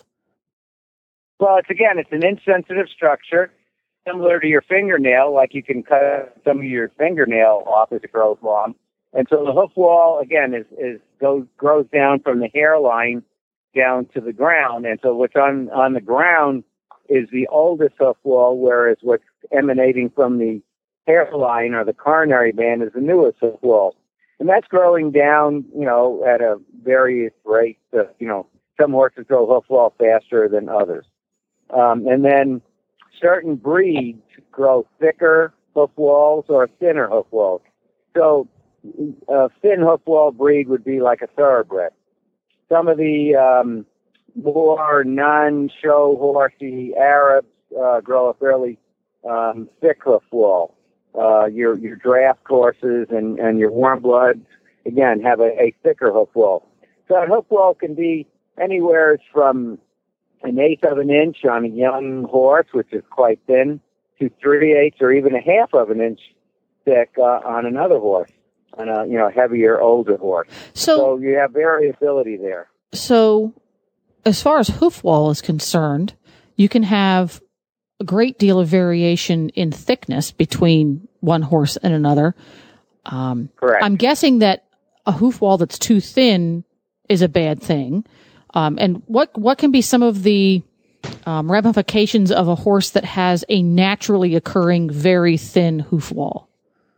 Well, it's again, it's an insensitive structure, similar to your fingernail. Like you can cut some of your fingernail off as it grows long. And so the hoof wall, again, is, is goes grows down from the hairline down to the ground. And so what's on, on the ground is the oldest hoof wall, whereas what's emanating from the hairline or the coronary band is the newest hoof wall. And that's growing down, you know, at a various rate. Uh, you know, some horses grow hoof wall faster than others. Um, and then certain breeds grow thicker hoof walls or thinner hoof walls. So a thin hoof wall breed would be like a thoroughbred. Some of the um, more non-show horsey Arabs uh, grow a fairly um, thick hoof wall. Uh, your your draft horses and, and your warm bloods, again, have a, a thicker hoof wall. So a hoof wall can be anywhere from an eighth of an inch on a young horse, which is quite thin, to three-eighths or even a half of an inch thick uh, on another horse. On a you know heavier, older horse. So, so you have variability there. So, as far as hoof wall is concerned, you can have a great deal of variation in thickness between one horse and another. Um, Correct. I'm guessing that a hoof wall that's too thin is a bad thing. Um, and what what can be some of the um, ramifications of a horse that has a naturally occurring very thin hoof wall?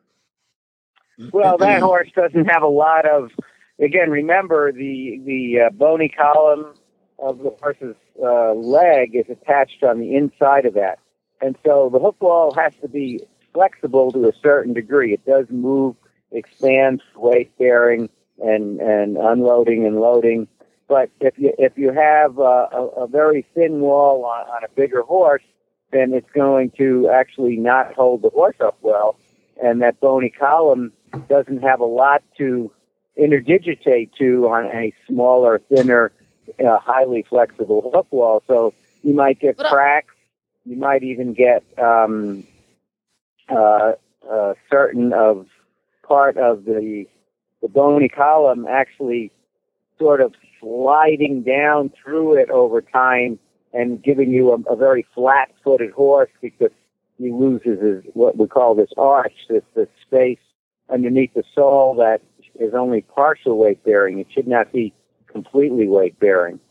Well, that horse doesn't have a lot of. Again, remember the the uh, bony column of the horse's uh, leg is attached on the inside of that, and so the hoof wall has to be flexible to a certain degree. It does move, expands, weight bearing, and and unloading and loading. But if you if you have uh, a, a very thin wall on, on a bigger horse, then it's going to actually not hold the horse up well, and that bony column doesn't have a lot to interdigitate to on a smaller, thinner, uh, highly flexible hoof wall. So you might get cracks. You might even get um, uh, uh, certain of part of the the bony column actually sort of sliding down through it over time and giving you a, a very flat-footed horse because he loses his, what we call this arch, this, this space underneath the sole that is only partial weight bearing. It should not be completely weight bearing.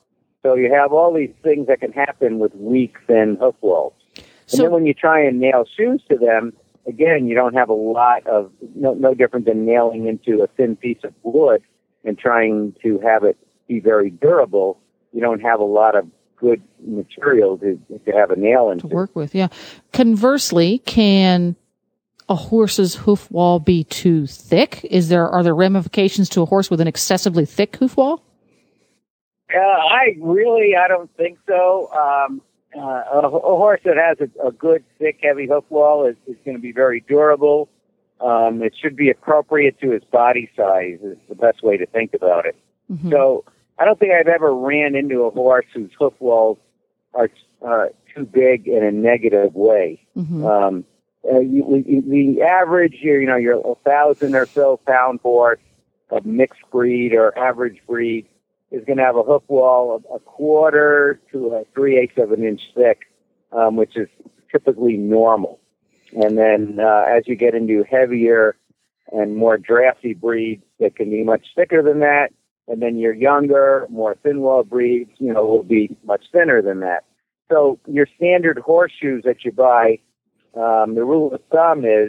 So you have all these things that can happen with weak, thin hoof walls. And So- then when you try and nail shoes to them, again, you don't have a lot of, no, no different than nailing into a thin piece of wood and trying to have it be very durable. You don't have a lot of good material to, to have a nail into. To work with, yeah. Conversely, can a horse's hoof wall be too thick? Is there, are there ramifications to a horse with an excessively thick hoof wall? Uh, I really, I don't think so. Um, uh, a, a horse that has a, a good, thick, heavy hoof wall is, is going to be very durable. Um, it should be appropriate to his body size is the best way to think about it. Mm-hmm. So I don't think I've ever ran into a horse whose hoof walls are uh, too big in a negative way. Mm-hmm. Um, uh, you, you, the average, you know, you're a thousand or so pound horse of mixed breed or average breed is going to have a hoof wall of a quarter to a three-eighths of an inch thick, um, which is typically normal. And then uh, as you get into heavier and more drafty breeds that can be much thicker than that, and then your younger, more thin-wall breeds, you know, will be much thinner than that. So your standard horseshoes that you buy, um, the rule of thumb is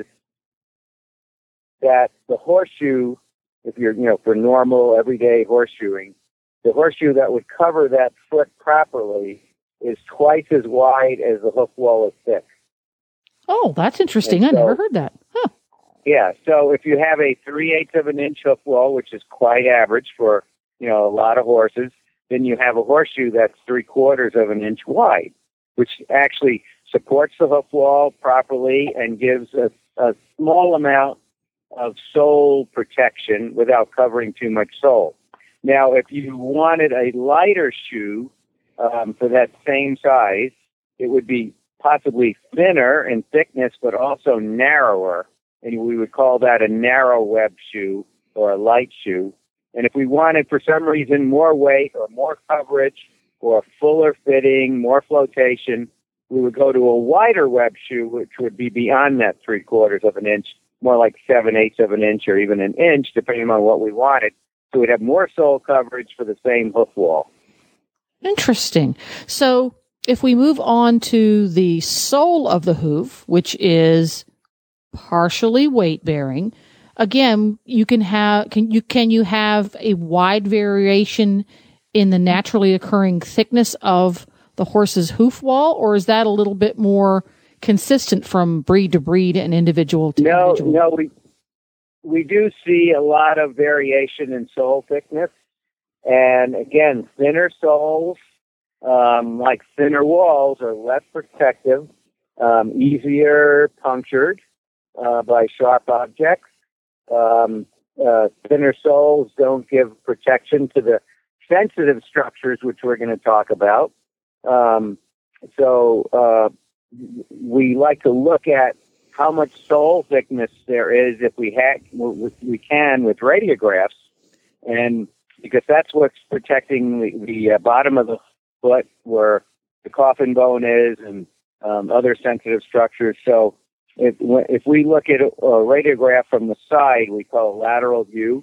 that the horseshoe, if you're, you know, for normal, everyday horseshoeing, the horseshoe that would cover that foot properly is twice as wide as the hoof wall is thick. Oh, that's interesting. And I never so- heard that. Huh. Yeah, so if you have a three-eighths of an inch hoof wall, which is quite average for, you know, a lot of horses, then you have a horseshoe that's three-quarters of an inch wide, which actually supports the hoof wall properly and gives a, a small amount of sole protection without covering too much sole. Now, if you wanted a lighter shoe um, for that same size, it would be possibly thinner in thickness, but also narrower. And we would call that a narrow web shoe or a light shoe. And if we wanted, for some reason, more weight or more coverage or fuller fitting, more flotation, we would go to a wider web shoe, which would be beyond that three quarters of an inch, more like seven eighths of an inch or even an inch, depending on what we wanted. So we'd have more sole coverage for the same hoof wall. Interesting. So if we move on to the sole of the hoof, which is partially weight bearing, again, you can have, can you, can you have a wide variation in the naturally occurring thickness of the horse's hoof wall, or is that a little bit more consistent from breed to breed and individual to No, individual? no, we we do see a lot of variation in sole thickness, and again, thinner soles, um, like thinner walls, are less protective, um, easier punctured uh, by sharp objects. Um, uh, thinner soles don't give protection to the sensitive structures, which we're going to talk about. Um, so uh, we like to look at how much sole thickness there is if we ha- we can with radiographs, and because that's what's protecting the, the uh, bottom of the foot where the coffin bone is and um, other sensitive structures. So if, if we look at a, a radiograph from the side, we call a lateral view,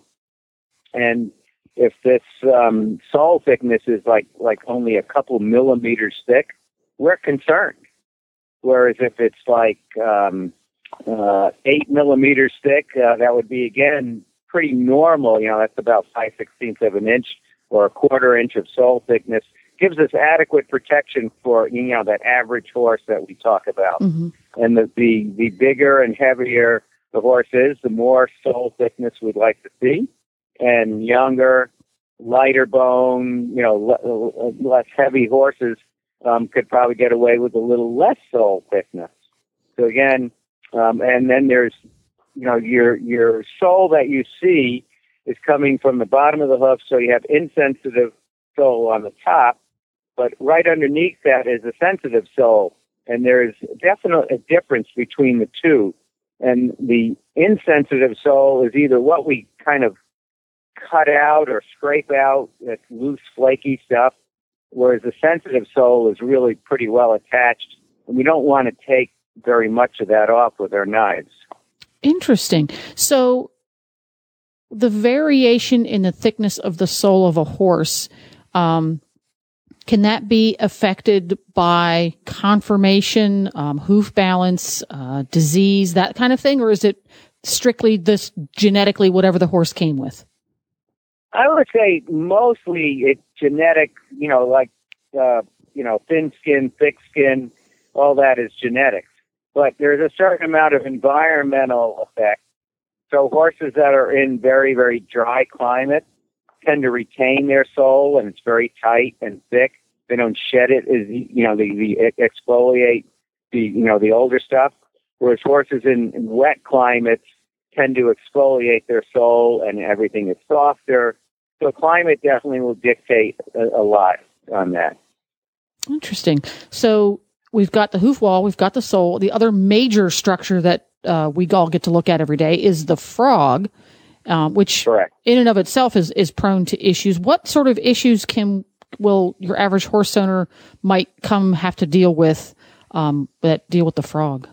and if this um, sole thickness is like, like only a couple millimeters thick, we're concerned. Whereas if it's like um, uh, eight millimeters thick, uh, that would be, again, pretty normal. You know, that's about five sixteenths of an inch or a quarter inch of sole thickness. Gives us adequate protection for, you know, that average horse that we talk about. Mm-hmm. And the, the, the bigger and heavier the horse is, the more sole thickness we'd like to see. And younger, lighter bone, you know, le- less heavy horses um, could probably get away with a little less sole thickness. So again, um, and then there's, you know, your your sole that you see is coming from the bottom of the hoof, so you have insensitive sole on the top, but right underneath that is a sensitive sole, and there is definitely a difference between the two. And the insensitive sole is either what we kind of cut out or scrape out, that's loose, flaky stuff, whereas the sensitive sole is really pretty well attached, and we don't want to take very much of that off with our knives. Interesting. So the variation in the thickness of the sole of a horse, um, can that be affected by conformation, um, hoof balance, uh, disease, that kind of thing? Or is it strictly this genetically whatever the horse came with? I would say mostly it's genetic, you know, like, uh, you know, thin skin, thick skin, all that is genetics. But there's a certain amount of environmental effect. So horses that are in very, very dry climate tend to retain their sole, and it's very tight and thick. They don't shed it, as you know, they, they exfoliate the, you know, the older stuff. Whereas horses in, in wet climates tend to exfoliate their sole, and everything is softer. So climate definitely will dictate a, a lot on that. Interesting. So we've got the hoof wall, we've got the sole. The other major structure that uh, we all get to look at every day is the frog. Um, which Correct. in and of itself is, is prone to issues. What sort of issues can will your average horse owner might come have to deal with um, that deal with the frog?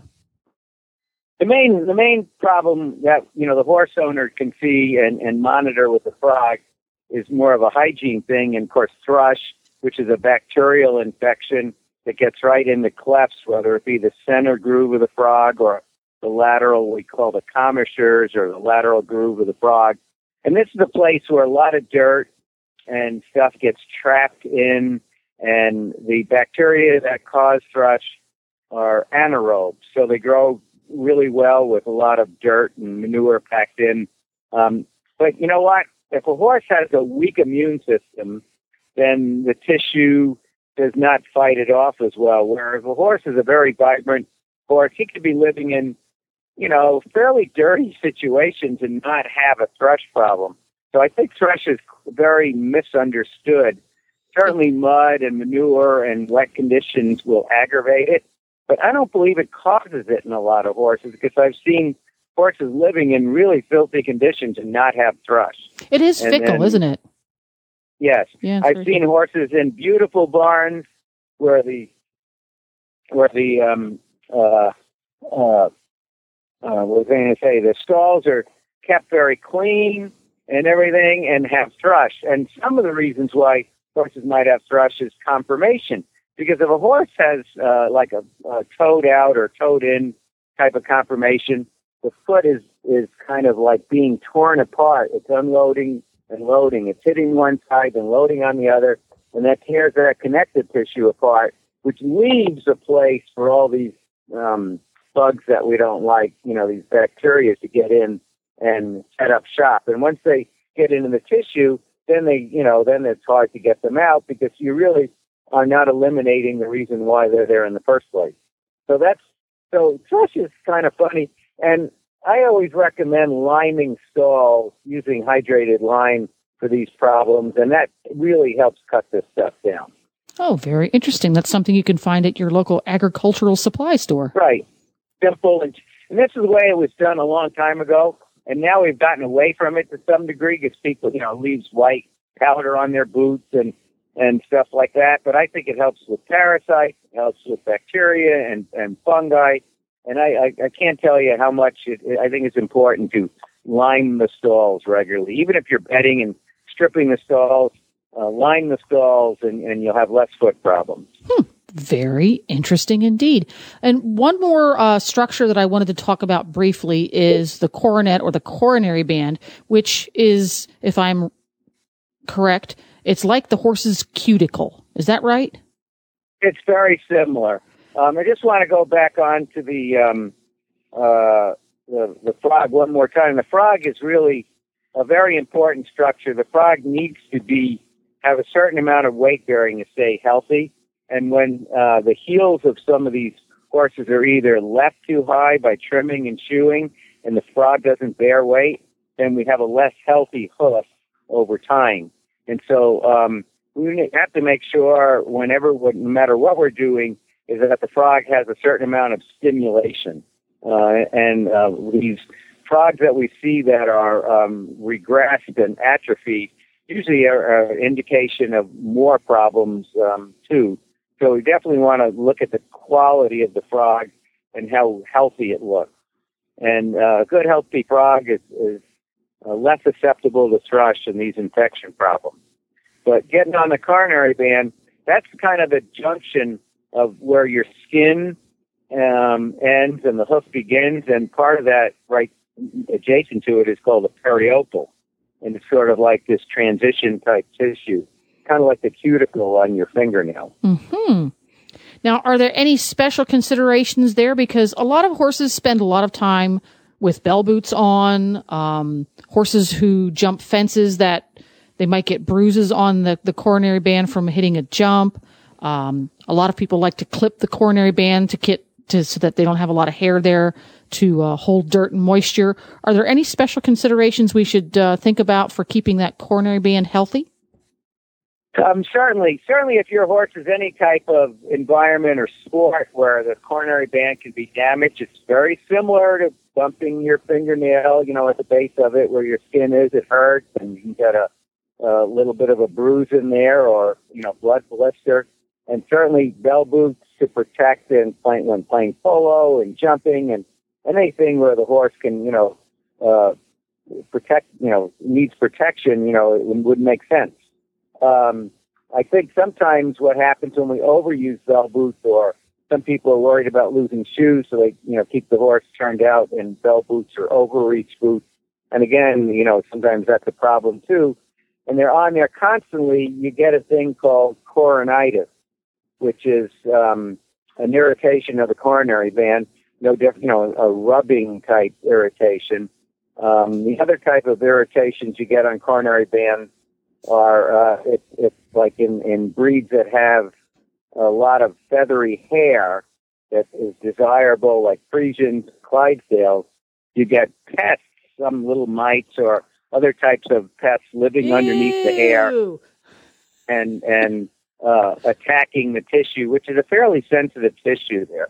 The main the main problem that you know the horse owner can see and, and monitor with the frog is more of a hygiene thing. And of course, thrush, which is a bacterial infection that gets right in the clefts, whether it be the center groove of the frog or the lateral, we call the commissures, or the lateral groove of the frog. And this is a place where a lot of dirt and stuff gets trapped in, and the bacteria that cause thrush are anaerobes. So they grow really well with a lot of dirt and manure packed in. Um, but you know what? If a horse has a weak immune system, then the tissue does not fight it off as well. Whereas if a horse is a very vibrant horse, he could be living in you know, fairly dirty situations and not have a thrush problem. So I think thrush is very misunderstood. Certainly mud and manure and wet conditions will aggravate it, but I don't believe it causes it in a lot of horses, because I've seen horses living in really filthy conditions and not have thrush. It is and fickle, then, isn't it? Yes. Yeah, I've seen fickle. horses in beautiful barns where the, where the, um, uh, uh, Uh, what was I going to say? The stalls are kept very clean and everything, and have thrush. And some of the reasons why horses might have thrush is conformation. Because if a horse has uh, like a, a toed out or toed in type of conformation, the foot is, is kind of like being torn apart. It's unloading and loading. It's hitting one side and loading on the other, and that tears that connective tissue apart, which leaves a place for all these um, bugs that we don't like, you know, these bacteria to get in and set up shop. And once they get into the tissue, then they, you know, then it's hard to get them out, because you really are not eliminating the reason why they're there in the first place. So that's, so thrush is kind of funny. And I always recommend liming stalls, using hydrated lime for these problems. And that really helps cut this stuff down. Oh, very interesting. That's something you can find at your local agricultural supply store. Right. Simple, and, and this is the way it was done a long time ago, and now we've gotten away from it to some degree, because people, you know, leaves white powder on their boots and and stuff like that. But I think it helps with parasites, it helps with bacteria and, and fungi, and I, I, I can't tell you how much it, I think it's important to lime the stalls regularly, even if you're bedding and stripping the stalls. Uh, line the stalls, and, and you'll have less foot problems. Hmm. Very interesting indeed. And one more uh, structure that I wanted to talk about briefly is the coronet, or the coronary band, which is, if I'm correct, it's like the horse's cuticle. Is that right? It's very similar. Um, I just want to go back on to the, um, uh, the the frog one more time. The frog is really a very important structure. The frog needs to be have a certain amount of weight bearing to stay healthy. And when uh, the heels of some of these horses are either left too high by trimming and shoeing, and the frog doesn't bear weight, then we have a less healthy hoof over time. And so um, we have to make sure whenever, no matter what we're doing, is that the frog has a certain amount of stimulation. Uh, and uh, these frogs that we see that are um, regressed and atrophied usually are an indication of more problems um, too. So we definitely want to look at the quality of the frog and how healthy it looks. And uh, a good healthy frog is, is uh, less susceptible to thrush and these infection problems. But getting on the coronary band, that's kind of the junction of where your skin um, ends and the hoof begins, and part of that right adjacent to it is called the periopal, and it's sort of like this transition type tissue, kind of like the cuticle on your fingernail. Hmm. Now, are there any special considerations there? Because a lot of horses spend a lot of time with bell boots on, um, horses who jump fences that they might get bruises on the, the coronary band from hitting a jump. Um, a lot of people like to clip the coronary band to get to, so that they don't have a lot of hair there to uh, hold dirt and moisture. Are there any special considerations we should uh, think about for keeping that coronary band healthy? Um, certainly, certainly if your horse is any type of environment or sport where the coronary band can be damaged, it's very similar to bumping your fingernail, you know, at the base of it where your skin is, it hurts, and you can get a, a little bit of a bruise in there or, you know, blood blister. And certainly bell boots to protect in playing, when playing polo and jumping and anything where the horse can, you know, uh, protect, you know, needs protection, you know, it would make sense. Um, I think sometimes what happens when we overuse bell boots, or some people are worried about losing shoes, so they, you know, keep the horse turned out in bell boots or overreach boots. And again, you know, sometimes that's a problem too. And they're on there constantly, you get a thing called coronitis, which is um, an irritation of the coronary band, no different, you know, a rubbing type irritation. Um, the other type of irritations you get on coronary bands are uh, it, it's like in, in breeds that have a lot of feathery hair that is desirable, like Friesians, Clydesdales. You get pests, some little mites or other types of pests living Ew. underneath the hair and and uh, attacking the tissue, which is a fairly sensitive tissue there.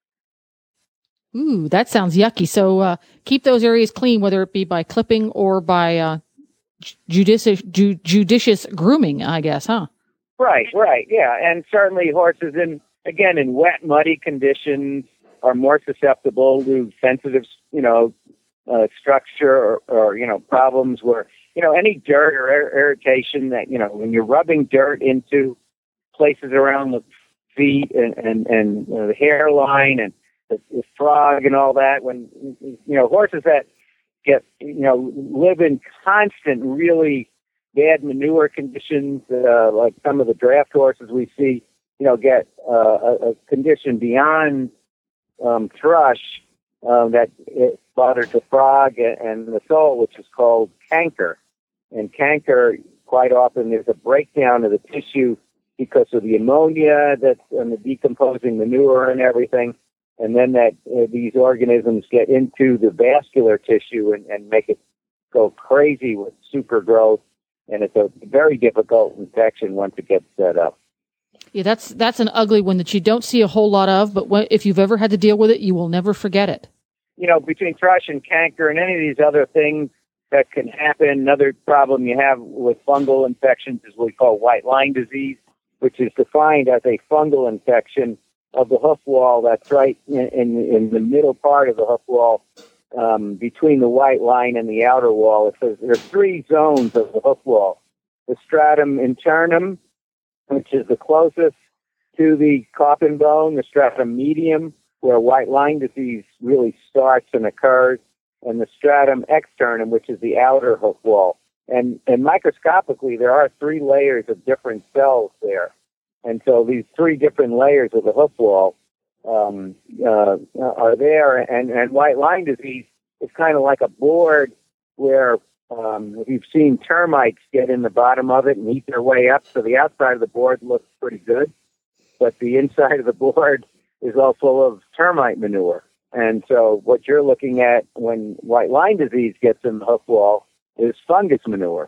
Ooh, that sounds yucky. So uh, keep those areas clean, whether it be by clipping or by uh, judicious ju- judicious grooming, I guess, huh? Right, right, yeah. And certainly horses, in again, in wet, muddy conditions are more susceptible to sensitive, you know, uh, structure or, or, you know, problems where, you know, any dirt or ir- irritation that, you know, when you're rubbing dirt into places around the feet and, and, and you know, the hairline and the, the frog and all that, when, you know, horses that get, you know, live in constant, really bad manure conditions, uh, like some of the draft horses we see, you know, get uh, a, a condition beyond um, thrush um, that it bothers the frog and the sole, which is called canker. And canker, quite often, there's a breakdown of the tissue because of the ammonia that's and the decomposing manure and everything. And then that uh, these organisms get into the vascular tissue and, and make it go crazy with super growth. And it's a very difficult infection once it gets set up. Yeah, that's that's an ugly one that you don't see a whole lot of, but when, if you've ever had to deal with it, you will never forget it. You know, between thrush and canker and any of these other things that can happen, another problem you have with fungal infections is what we call white line disease, which is defined as a fungal infection of the hoof wall that's right in, in, in the middle part of the hoof wall, um, between the white line and the outer wall. It says there are three zones of the hoof wall. The stratum internum, which is the closest to the coffin bone, the stratum medium, where white line disease really starts and occurs, and the stratum externum, which is the outer hoof wall. And, and microscopically, there are three layers of different cells there. And so these three different layers of the hoof wall um, uh, are there. And, and white line disease is kind of like a board where um, if you've seen termites get in the bottom of it and eat their way up. So the outside of the board looks pretty good, but the inside of the board is all full of termite manure. And so what you're looking at when white line disease gets in the hoof wall is fungus manure.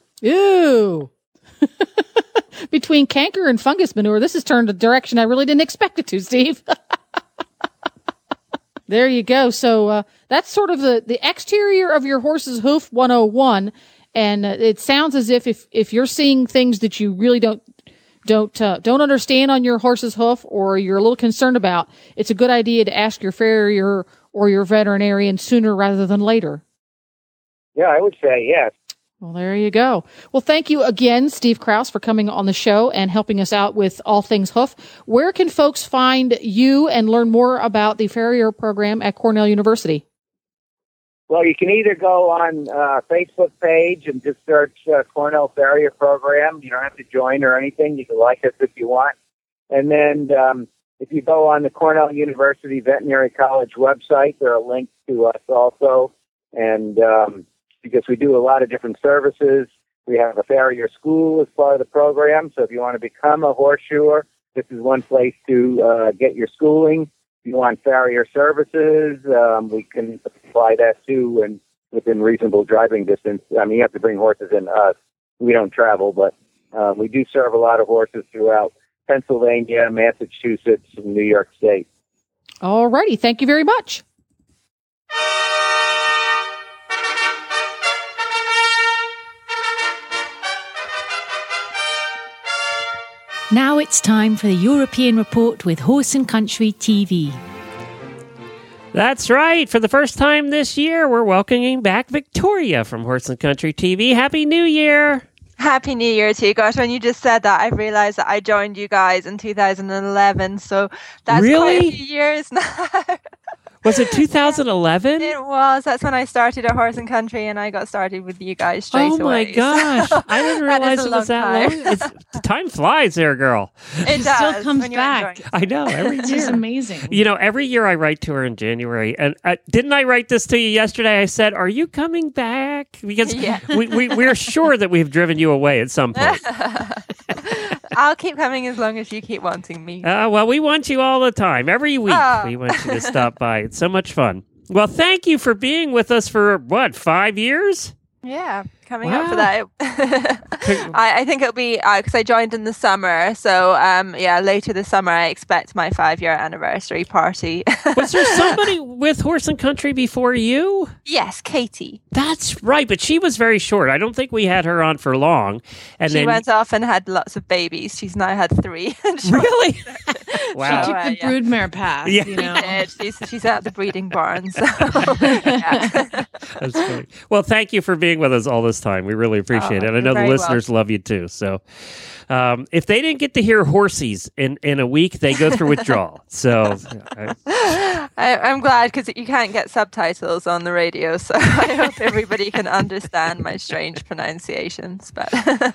Ew. Between canker and fungus manure, this has turned a direction I really didn't expect it to, Steve. There you go. So uh, that's sort of the, the exterior of your horse's hoof one oh one. And uh, it sounds as if, if if you're seeing things that you really don't don't uh, don't understand on your horse's hoof, or you're a little concerned about, it's a good idea to ask your farrier or your veterinarian sooner rather than later. Yeah, I would say yes. Well, there you go. Well, thank you again, Steve Kraus, for coming on the show and helping us out with all things hoof. Where can folks find you and learn more about the Farrier program at Cornell University? Well, you can either go on uh, Facebook page and just search uh, Cornell Farrier program. You don't have to join or anything. You can like us if you want. And then um, if you go on the Cornell University Veterinary College website, there are links to us also. And um, because we do a lot of different services, we have a farrier school as part of the program. So if you want to become a horseshoer, this is one place to uh, get your schooling. If you want farrier services, um, we can supply that too, and within reasonable driving distance. I mean, you have to bring horses in to us. We don't travel, but uh, we do serve a lot of horses throughout Pennsylvania, Massachusetts, and New York State. All righty. Thank you very much. Now it's time for the European Report with Horse and Country T V. That's right. For the first time this year, we're welcoming back Victoria from Horse and Country T V. Happy New Year! Happy New Year to you. Gosh, when you just said that, I realized that I joined you guys in two thousand eleven, so that's really? quite a few years now. Was it two thousand eleven? It was. That's when I started at Horse and Country, and I got started with you guys straight oh away. Oh my gosh! So I didn't realize it was that time. long. It's, time flies there, girl. It, it does, still comes back. I know. Every year. It's just amazing. You know, every year I write to her in January, and uh, didn't I write this to you yesterday? I said, "Are you coming back?" Because yeah. we, we we're sure that we've driven you away at some point. I'll keep coming as long as you keep wanting me. Uh, well, we want you all the time. Every week, oh. we want you to stop by. It's so much fun. Well, thank you for being with us for, what, five years? Yeah, coming wow. up for that. I, I think it'll be, because uh, I joined in the summer, so um, yeah, later this summer I expect my five-year anniversary party. Was there somebody with Horse and Country before you? Yes, Katie. That's right, but she was very short. I don't think we had her on for long. And she then... went off and had lots of babies. She's now had three. Really? Wow. She took the broodmare path, yeah. you know. She did. She's, she's at the breeding barn. So. Yeah. That's funny. Well, thank you for being with us all this time. We really appreciate oh, it. I know the listeners welcome. love you too. So um, if they didn't get to hear horsies in, in a week, they go through withdrawal. So I, I, I'm glad because you can't get subtitles on the radio. So I hope everybody can understand my strange pronunciations. But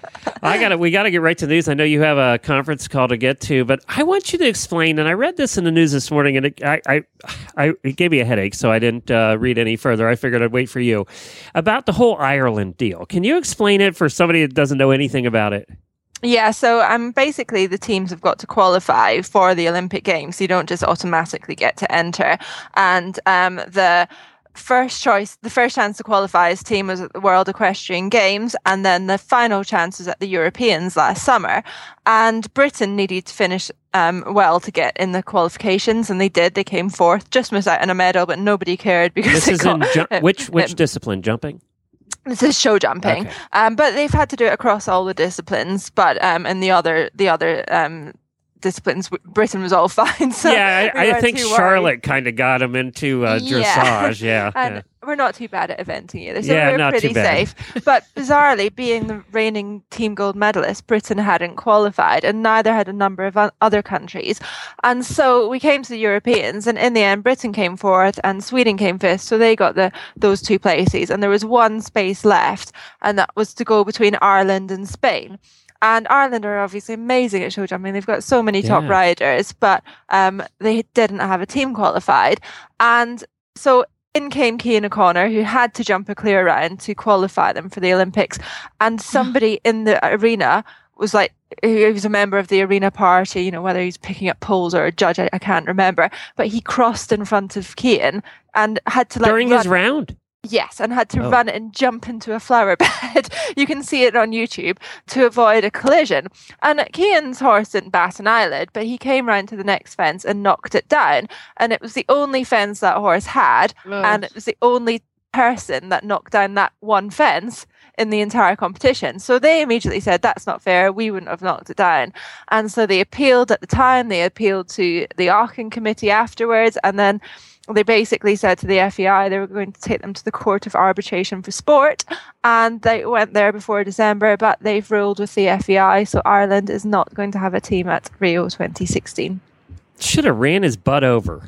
I got we got to get right to the news. I know you have a conference call to get to, but I want you to explain. And I read this in the news this morning, and it, I, I, I, it gave me a headache, so I didn't uh, read any further. I figured I'd wait for you about the whole Ireland deal. Can you explain it for somebody that doesn't know anything about it? Yeah, so um, basically the teams have got to qualify for the Olympic Games. You don't just automatically get to enter. And um, the first choice, the first chance to qualify as team was at the World Equestrian Games, and then the final chance was at the Europeans last summer. And Britain needed to finish um, well to get in the qualifications, and they did. They came fourth, just missed out on a medal, but nobody cared because this it is got, in ju- it, which which it, discipline? Jumping. This is show jumping, okay. um, but they've had to do it across all the disciplines. But um, and the other the other um, disciplines, Britain was all fine. So yeah, I, we I think Charlotte kind of got them into uh, dressage. Yeah, and yeah. we're not too bad at eventing either, so yeah, we're not pretty too bad. safe. But bizarrely, being the reigning team gold medalist, Britain hadn't qualified, and neither had a number of other countries. And so we came to the Europeans, and in the end, Britain came fourth, and Sweden came fifth. So they got the those two places, and there was one space left, and that was to go between Ireland and Spain. And Ireland are obviously amazing at show jumping. They've got so many top yeah. riders, but um, they didn't have a team qualified. And so in came Cian O'Connor, who had to jump a clear round to qualify them for the Olympics. And somebody in the arena was like, he was a member of the arena party, you know, whether he's picking up poles or a judge, I, I can't remember. But he crossed in front of Cian and had to like during run. his round. Yes, and had to oh. run and jump into a flower bed. You can see it on YouTube to avoid a collision. And Cian's horse didn't bat an eyelid, but he came round to the next fence and knocked it down. And it was the only fence that horse had, oh. and it was the only person that knocked down that one fence in the entire competition. So they immediately said, that's not fair, we wouldn't have knocked it down. And so they appealed at the time, they appealed to the Aachen committee afterwards, and then they basically said to the F E I they were going to take them to the Court of Arbitration for Sport, and they went there before December, but they've ruled with the F E I, so Ireland is not going to have a team at Rio twenty sixteen. Should have ran his butt over.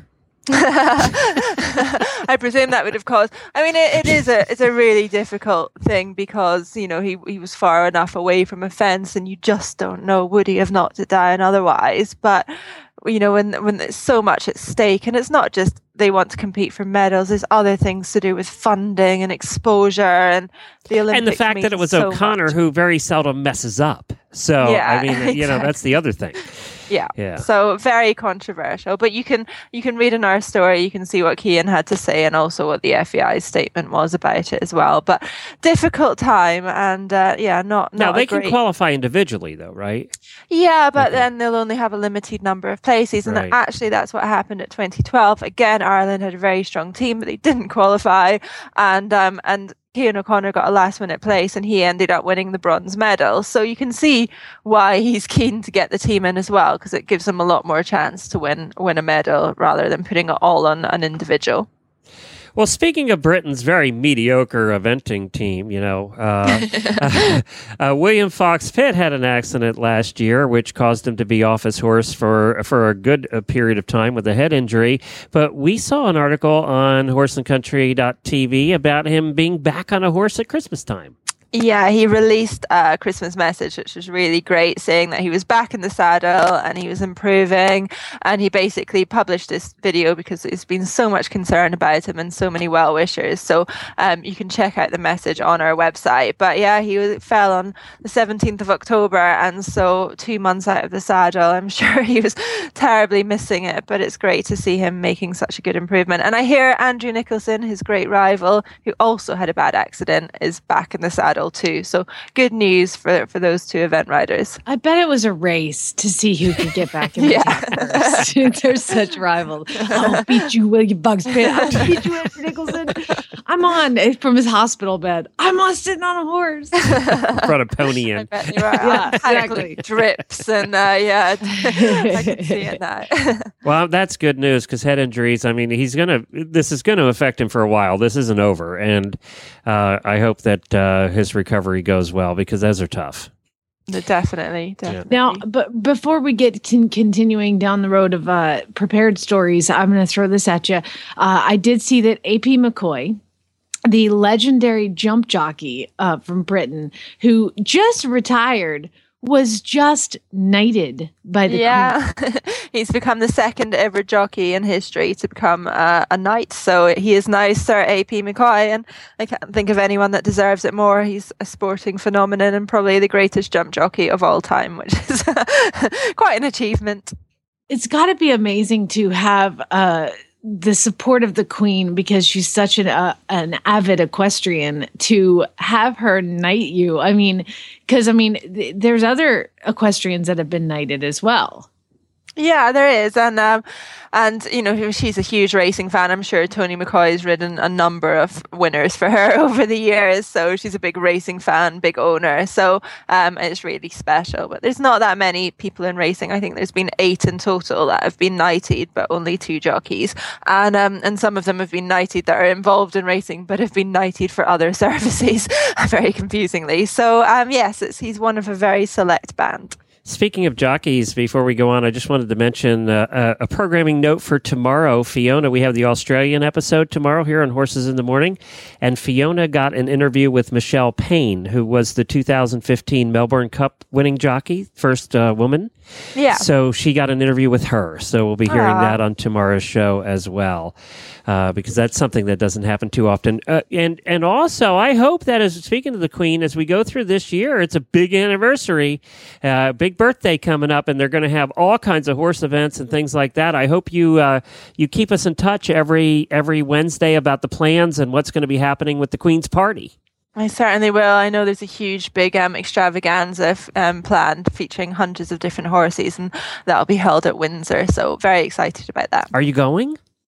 I presume that would have caused. I mean, it, it is a it's a really difficult thing because you know he he was far enough away from a fence, and you just don't know, would he have knocked it down otherwise? But you know, when when there's so much at stake, and it's not just they want to compete for medals, there's other things to do with funding and exposure and the Olympics. And the fact that it was so O'Connor much. who very seldom messes up. So Yeah, I mean, exactly. you know, that's the other thing. Yeah. Yeah. So very controversial. But you can you can read in our story, you can see what Cian had to say and also what the F E I's statement was about it as well. But difficult time and uh, yeah, not, not Now, they a great... can qualify individually, though, right? Yeah, but Okay. then they'll only have a limited number of places. And Right. actually, that's what happened at twenty twelve. Again, Ireland had a very strong team, but they didn't qualify. And um, and Cian O'Connor got a last minute place and he ended up winning the bronze medal. So you can see why he's keen to get the team in as well, because it gives him a lot more chance to win win a medal rather than putting it all on an individual. Well, speaking of Britain's very mediocre eventing team, you know, uh, uh, uh, William Fox Pitt had an accident last year, which caused him to be off his horse for for a good uh, period of time with a head injury. But we saw an article on horse and country dot t v about him being back on a horse at Christmas time. Yeah, he released a Christmas message, which was really great, saying that he was back in the saddle and he was improving. And he basically published this video because there's been so much concern about him and so many well-wishers. So um, you can check out the message on our website. But yeah, he was, fell on the seventeenth of October. And so two months out of the saddle, I'm sure he was terribly missing it. But it's great to see him making such a good improvement. And I hear Andrew Nicholson, his great rival, who also had a bad accident, is back in the saddle too. So good news for for those two event riders. I bet it was a race to see who could get back in the Yeah. team first. They're such rivals. I'll beat you, William Bugs Pitt. I'll beat you, Andrew Nicholson. I'm on from his hospital bed. I'm on sitting on a horse. Brought a pony in. Bet you are. Yeah, Exactly. Drips and uh, yeah, I can see it now. Well, that's good news because head injuries, I mean, he's going to, this is going to affect him for a while. This isn't over. And uh, I hope that uh, his recovery goes well because those are tough. No, definitely, definitely. Now, but before we get con- continuing down the road of uh, prepared stories, I'm going to throw this at you. Uh, I did see that A P McCoy, the legendary jump jockey uh, from Britain, who just retired, was just knighted by the yeah, he's become the second ever jockey in history to become uh, a knight. So he is now Sir A P McCoy, and I can't think of anyone that deserves it more. He's a sporting phenomenon and probably the greatest jump jockey of all time, which is quite an achievement. It's got to be amazing to have uh, the support of the Queen, because she's such an uh, an avid equestrian, to have her knight you. I mean, because I mean, th- there's other equestrians that have been knighted as well. Yeah, there is, and um, and you know, she's a huge racing fan. I'm sure Tony McCoy has ridden a number of winners for her over the years, so she's a big racing fan, big owner. So um, it's really special. But there's not that many people in racing. I think there's been eight in total that have been knighted, but only two jockeys, and um, and some of them have been knighted that are involved in racing, but have been knighted for other services, very confusingly. So um, yes, it's, he's one of a very select band. Speaking of jockeys, before we go on, I just wanted to mention uh, a, a programming note for tomorrow. Fiona, we have the Australian episode tomorrow here on Horses in the Morning, and Fiona got an interview with Michelle Payne, who was the two thousand fifteen Melbourne Cup winning jockey, first uh, woman. Yeah. So she got an interview with her. So we'll be hearing Aww. that on tomorrow's show as well, uh, because that's something that doesn't happen too often. Uh, and and also, I hope that as speaking to the Queen, as we go through this year, it's a big anniversary, uh, big birthday coming up, and they're going to have all kinds of horse events and things like that. I hope you uh, you keep us in touch every every Wednesday about the plans and what's going to be happening with the Queen's party. I certainly will. I know there's a huge, big um, extravaganza um, planned featuring hundreds of different horses, and that'll be held at Windsor. So very excited about that. Are you going?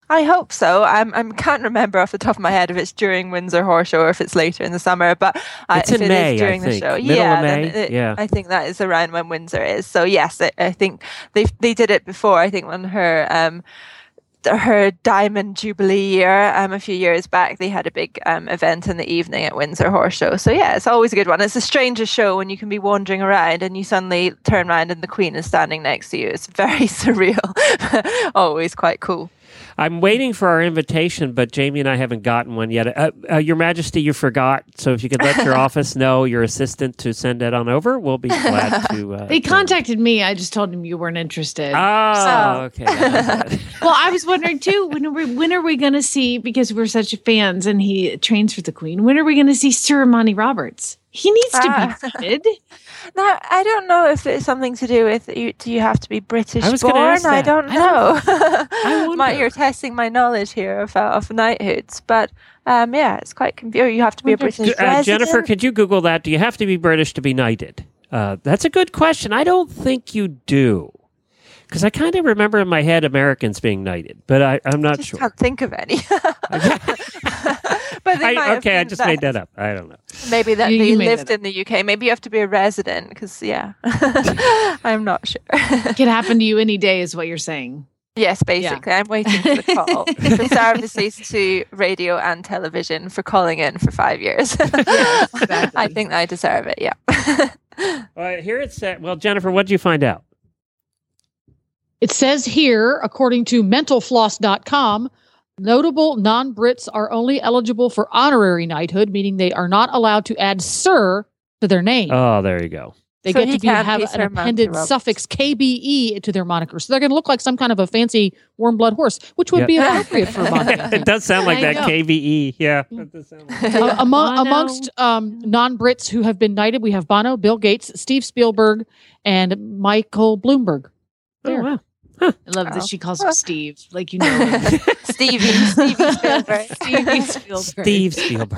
I hope so. I'm I can't remember off the top of my head if it's during Windsor Horse Show or if it's later in the summer. But uh, it's if in it May, is during I the think. show, Middle yeah, of May. then it, yeah, I think that is around when Windsor is. So yes, I, I think they they did it before. I think when her um her Diamond Jubilee year um a few years back, they had a big um event in the evening at Windsor Horse Show. So yeah, it's always a good one. It's the strangest show when you can be wandering around and you suddenly turn around and the Queen is standing next to you. It's very surreal. Always quite cool. I'm waiting for our invitation, but Jamie and I haven't gotten one yet. Uh, uh, Your Majesty, you forgot. So if you could let your office know, your assistant, to send that on over, we'll be glad to. Uh, they contacted me. I just told them you weren't interested. Oh, so. okay. Well, I was wondering too. When are we? When are we going to see? Because we're such fans, and he trains for the Queen. When are we going to see Sir Imani Roberts? He needs to uh, be fitted. Now, I don't know if it's something to do with you. Do you have to be British I was born? ask that. I don't know. I don't, I my, you're testing my knowledge here of, uh, of knighthoods, but um, yeah, it's quite confusing. You have to be a British uh, resident. Jennifer, could you Google that? Do you have to be British to be knighted? Uh, that's a good question. I don't think you do. Because I kind of remember in my head Americans being knighted, but I, I'm not I just sure. can't think of any. But they might I, have okay, I been just that. made that up. I don't know. Maybe that You- they you made lived that in the U K. Maybe you have to be a resident because, yeah, I'm not sure. Could happen to you any day, is what you're saying. Yes, basically. I'm waiting for the call for services to radio and television for calling in for five years. Yes, exactly. I think I deserve it, yeah. All right, here it's set. Well, Jennifer, what did you find out? It says here, according to mental floss dot com, notable non-Brits are only eligible for honorary knighthood, meaning they are not allowed to add sir to their name. Oh, there you go. They So get he to be, can't have be an Sir Matthew appended Roberts. suffix K B E to their moniker. So they're going to look like some kind of a fancy warm blood horse, which would Yeah. be appropriate for a moniker. I It think. does sound like I that know. K V E. Yeah. That does sound like Uh, among, Bono. amongst um, non-Brits who have been knighted, we have Bono, Bill Gates, Steve Spielberg, and Michael Bloomberg. There. Oh, wow. I love Oh. that she calls him Steve, like you know him. Stevie, Stevie Spielberg. Stevie Spielberg. Steve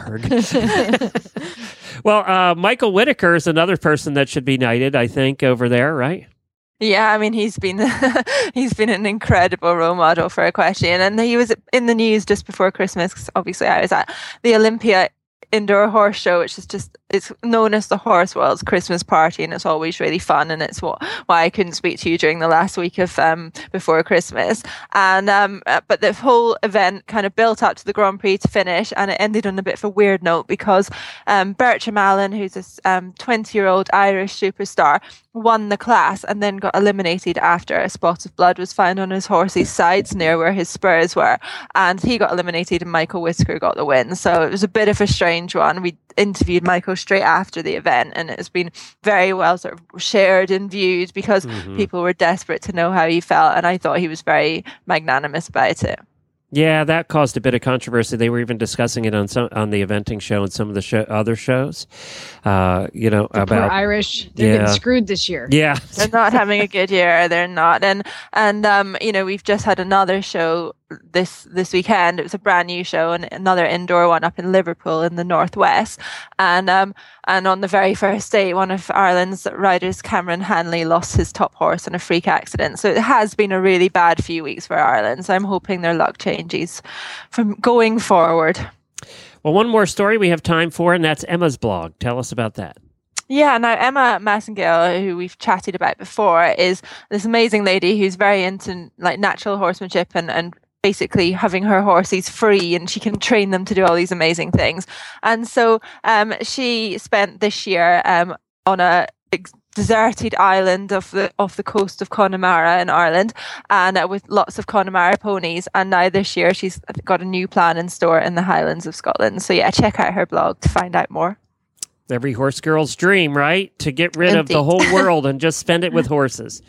Spielberg. Well, uh, Michael Whitaker is another person that should be knighted, I think, over there, right? Yeah, I mean he's been he's been an incredible role model for equestrian, and he was in the news just before Christmas. 'Cause obviously, I was at the Olympia Indoor Horse Show, which is just it's known as the horse world's Christmas party, and it's always really fun. And it's what why I couldn't speak to you during the last week of um before Christmas. And um, uh, but the whole event kind of built up to the Grand Prix to finish, and it ended on a bit of a weird note because um Bertram Allen, who's this um twenty-year-old Irish superstar, won the class and then got eliminated after a spot of blood was found on his horse's sides near where his spurs were, and he got eliminated and Michael Whitaker got the win. So it was a bit of a strange one. We interviewed Michael straight after the event, and it's been very well sort of shared and viewed because Mhm. people were desperate to know how he felt, and I thought he was very magnanimous about it. Yeah, that caused a bit of controversy. They were even discussing it on some on the eventing show and some of the show, other shows. Uh, you know The about poor Irish. They're Yeah. getting screwed this year. yeah. They're not having a good year. They're not, and and um, you know, we've just had another show this this weekend. It was a brand new show, and another indoor one up in Liverpool in the northwest. And um, and on the very first day, one of Ireland's riders, Cameron Hanley, lost his top horse in a freak accident. So it has been a really bad few weeks for Ireland. So I'm hoping their luck changes from going forward. Well, one more story we have time for, and that's Emma's blog. Tell us about that. Yeah, now Emma Massengale, who we've chatted about before, is this amazing lady who's very into like natural horsemanship and, and basically having her horses free, and she can train them to do all these amazing things. And so um, she spent this year um, on a ex- deserted island off the off the coast of Connemara in Ireland, and uh, with lots of Connemara ponies. And now this year she's got a new plan in store in the Highlands of Scotland. So yeah, check out her blog to find out more. Every horse girl's dream, right? To get rid of the Indeed. whole world and just spend it with horses.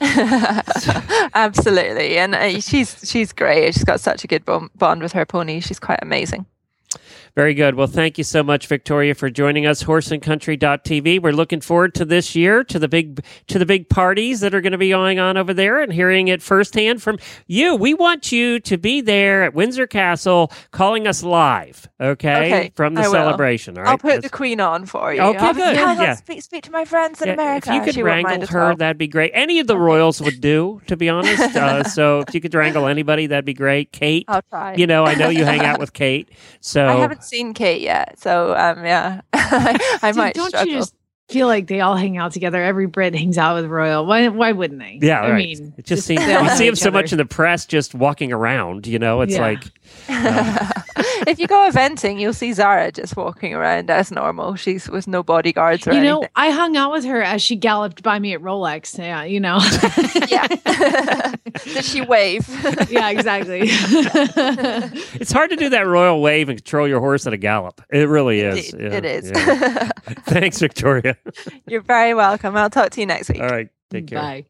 Absolutely, and uh, she's she's great. She's got such a good bond, bond with her pony. She's quite amazing. Very good. Well, thank you so much, Victoria, for joining us. horse and country dot t v. We're looking forward to this year, to the big to the big parties that are going to be going on over there, and hearing it firsthand from you. We want you to be there at Windsor Castle, calling us live, okay, okay from the I will. celebration. All right? I'll put That's, the Queen on for you. Okay, I'll, good. Yeah, Yeah. Speak, speak to my friends in yeah, America. if you could She won't mind wrangle at her, all. that'd be great. Any of the royals would do, to be honest. Uh, so if you could wrangle anybody, that'd be great. Kate, I'll try. you know, I know you hang out with Kate, so I haven't seen Kate yet, so um, yeah, I Dude, might don't struggle. you just feel like they all hang out together? Every Brit hangs out with Royal. Why? Why wouldn't they? Yeah, I right. mean, it just seems they all you know see him each so other. much in the press, just walking around. You know, it's Yeah. like. Uh, If you go eventing, you'll see Zara just walking around as normal. She's with no bodyguards or You know, anything. I hung out with her as she galloped by me at Rolex. Yeah, you know. Yeah. Did she wave? Yeah, exactly. It's hard to do that royal wave and control your horse at a gallop. It really is. It- Yeah, it is. yeah. Thanks, Victoria. You're very welcome. I'll talk to you next week. All right. Take care. Bye.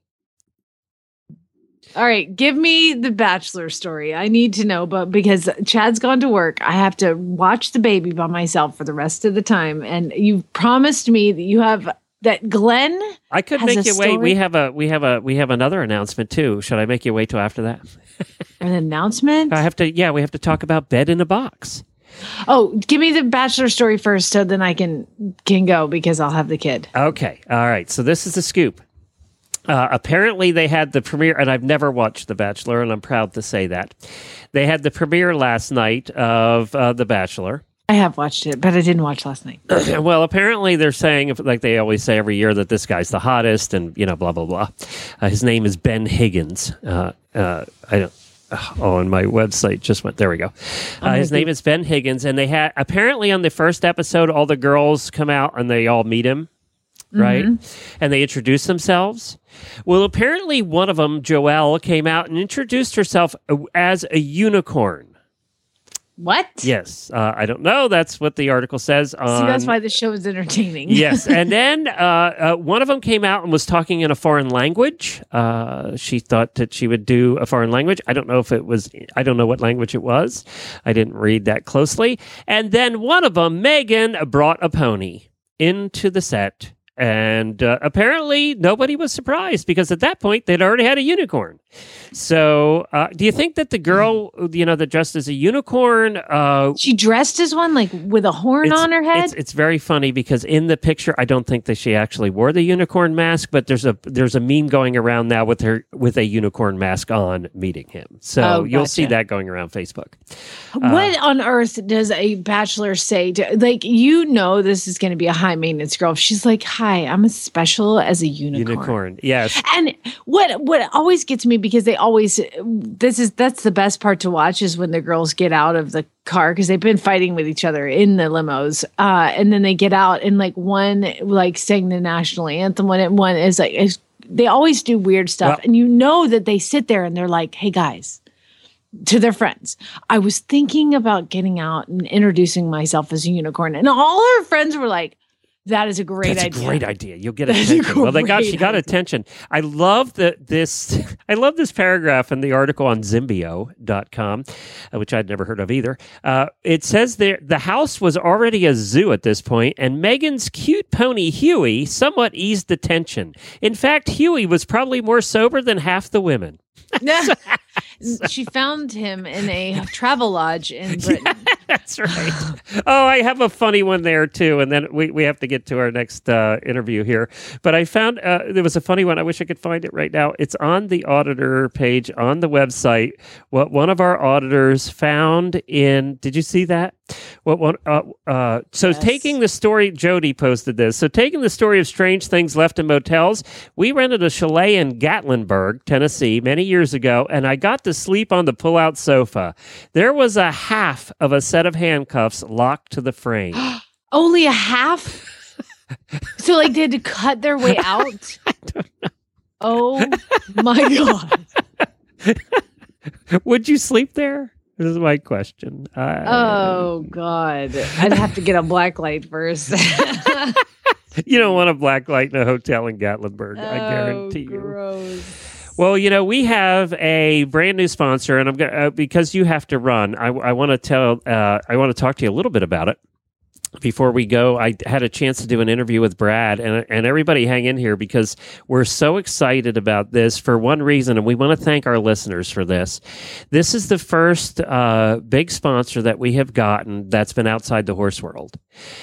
All right, give me the Bachelor story. I need to know, but because Chad's gone to work, I have to watch the baby by myself for the rest of the time. And you promised me that you have that Glenn. I could has make a you wait. story? We have a we have a we have another announcement too. Should I make you wait till after that? An announcement? I have to. Yeah, we have to talk about bed in a box. Oh, give me the Bachelor story first, so then I can can go because I'll have the kid. Okay. All right. So this is the scoop. Uh, apparently, they had the premiere, and I've never watched The Bachelor, and I'm proud to say that. They had the premiere last night of uh, The Bachelor. I have watched it, but I didn't watch last night. Well, apparently they're saying, like they always say every year, that this guy's the hottest, and you know, blah blah blah. Uh, his name is Ben Higgins. Uh, uh, I don't. Oh, and my website just went. There we go. Uh, his name is Ben Higgins, and they had apparently on the first episode, all the girls come out and they all meet him, right? Mm-hmm. And they introduce themselves. Well, apparently one of them, Joelle, came out and introduced herself as a unicorn. What? Yes, uh, I don't know. That's what the article says. On, See, that's why the show is entertaining. Yes, and then uh, uh, one of them came out and was talking in a foreign language. Uh, she thought that she would do a foreign language. I don't know if it was. I don't know what language it was. I didn't read that closely. And then one of them, Megan, brought a pony into the set. And uh, apparently nobody was surprised because at that point they'd already had a unicorn. So uh, do you think that the girl, you know, that dressed as a unicorn... Uh, she dressed as one, like with a horn it's, on her head? It's, it's very funny because in the picture, I don't think that she actually wore the unicorn mask, but there's a there's a meme going around now with her with a unicorn mask on meeting him. So Oh, you'll see gotcha. that going around Facebook. What on earth does a bachelor say to, like, you know, this is going to be a high maintenance girl. If she's like, hi, I'm as special as a unicorn. Unicorn, yes. And what what always gets me, because they always, this is that's the best part to watch, is when the girls get out of the car, because they've been fighting with each other in the limos, uh, and then they get out and like one like sang the national anthem, one one is like is, they always do weird stuff, Well- and you know that they sit there and they're like, hey guys, to their friends, I was thinking about getting out and introducing myself as a unicorn, and all her friends were like, that is a great That's idea. a great idea. You'll get That's a attention. Well, they got she great got idea. attention. I love the this. I love this paragraph in the article on Zimbio dot com, uh, which I'd never heard of either. Uh, it says there the house was already a zoo at this point, and Megan's cute pony Huey somewhat eased the tension. In fact, Huey was probably more sober than half the women. She found him in a travel lodge in Britain. That's right. Oh, I have a funny one there too, and then we, we have to get to our next uh, interview here. But I found uh, there was a funny one. I wish I could find it right now. It's on the auditor page on the website. What one of our auditors found in. Did you see that? What one? Uh, uh, so Yes. taking the story, Jody posted this. So taking the story of strange things left in motels, we rented a chalet in Gatlinburg, Tennessee, many years ago, and I got to sleep on the pull-out sofa. There was a half of a set of handcuffs locked to the frame. Only a half? So like they had to cut their way out? I don't know. Oh my God. Would you sleep there? This is my question. Uh, Oh God. I'd have to get a black light first. You don't want a black light in a hotel in Gatlinburg, I Oh, guarantee you. gross. Well, you know, we have a brand new sponsor, and I'm going uh, because you have to run. I, I want to tell, uh, I want to talk to you a little bit about it. Before we go, I had a chance to do an interview with Brad, and and everybody hang in here because we're so excited about this for one reason, and we want to thank our listeners for this. This is the first uh, big sponsor that we have gotten that's been outside the horse world,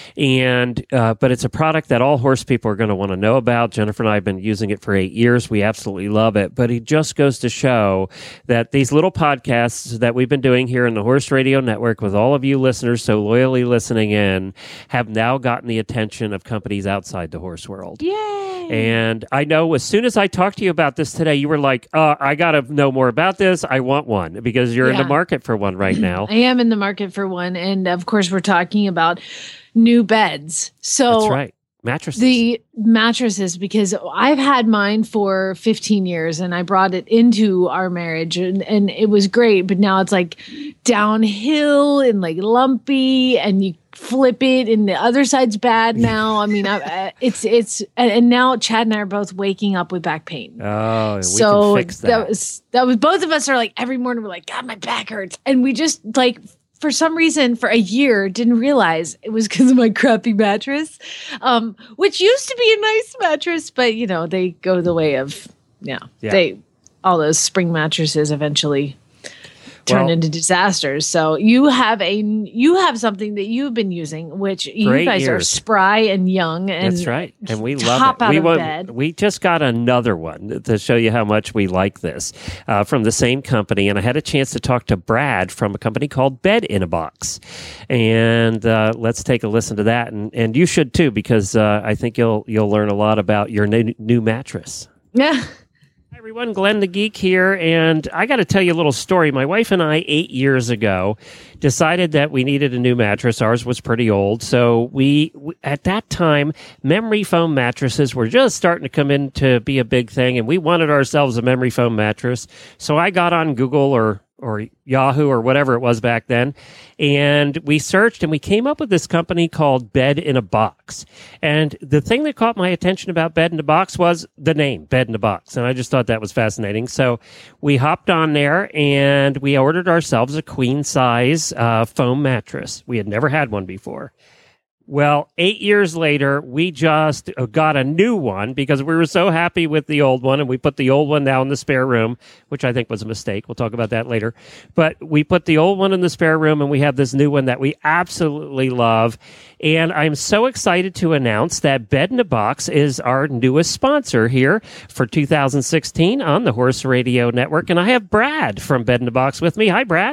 and uh, but it's a product that all horse people are going to want to know about. Jennifer and I have been using it for eight years. We absolutely love it, but it just goes to show that these little podcasts that we've been doing here in the Horse Radio Network with all of you listeners so loyally listening in have now gotten the attention of companies outside the horse world. Yay! And I know as soon as I talked to you about this today, you were like, uh, I got to know more about this. I want one because you're Yeah. in the market for one right now. I am in the market for one. And of course, we're talking about new beds. So That's right. Mattresses. The mattresses, because I've had mine for fifteen years and I brought it into our marriage and, and it was great. But now it's like downhill and like lumpy and you flip it and the other side's bad now. I mean, I, I, it's, it's, and, and now Chad and I are both waking up with back pain. Oh, we so can fix that. that was, that was, both of us are like, every morning we're like, God, my back hurts. And we just like, for some reason, for a year, didn't realize it was because of my crappy mattress, um, which used to be a nice mattress, but you know they go the way of yeah, Yeah. they all those spring mattresses eventually turn Well- into disasters. So you have a you have something that you've been using, which you For eight guys are years. spry and young, and That's right. And we love hop it. out we of want- bed. We just got another one to show you how much we like this uh, from the same company. And I had a chance to talk to Brad from a company called Bed in a Box. And uh, let's take a listen to that. And, and you should too, because uh, I think you'll you'll learn a lot about your new, new mattress. Yeah. Hi, everyone. Glenn the Geek here, and I got to tell you a little story. My wife and I, eight years ago, decided that we needed a new mattress. Ours was pretty old, so we, we at that time, memory foam mattresses were just starting to come in to be a big thing, and we wanted ourselves a memory foam mattress. So I got on Google or or Yahoo or whatever it was back then, and we searched and we came up with this company called Bed in a Box. And the thing that caught my attention about Bed in a Box was the name, Bed in a Box, and I just thought that was fascinating. So we hopped on there and we ordered ourselves a queen size uh, foam mattress. We had never had one before. Well, eight years later, we just got a new one because we were so happy with the old one, and we put the old one now in the spare room, which I think was a mistake. We'll talk about that later. But we put the old one in the spare room, and we have this new one that we absolutely love. And I'm so excited to announce that Bed in a Box is our newest sponsor here for two thousand sixteen on the Horse Radio Network. And I have Brad from Bed in a Box with me. Hi, Brad.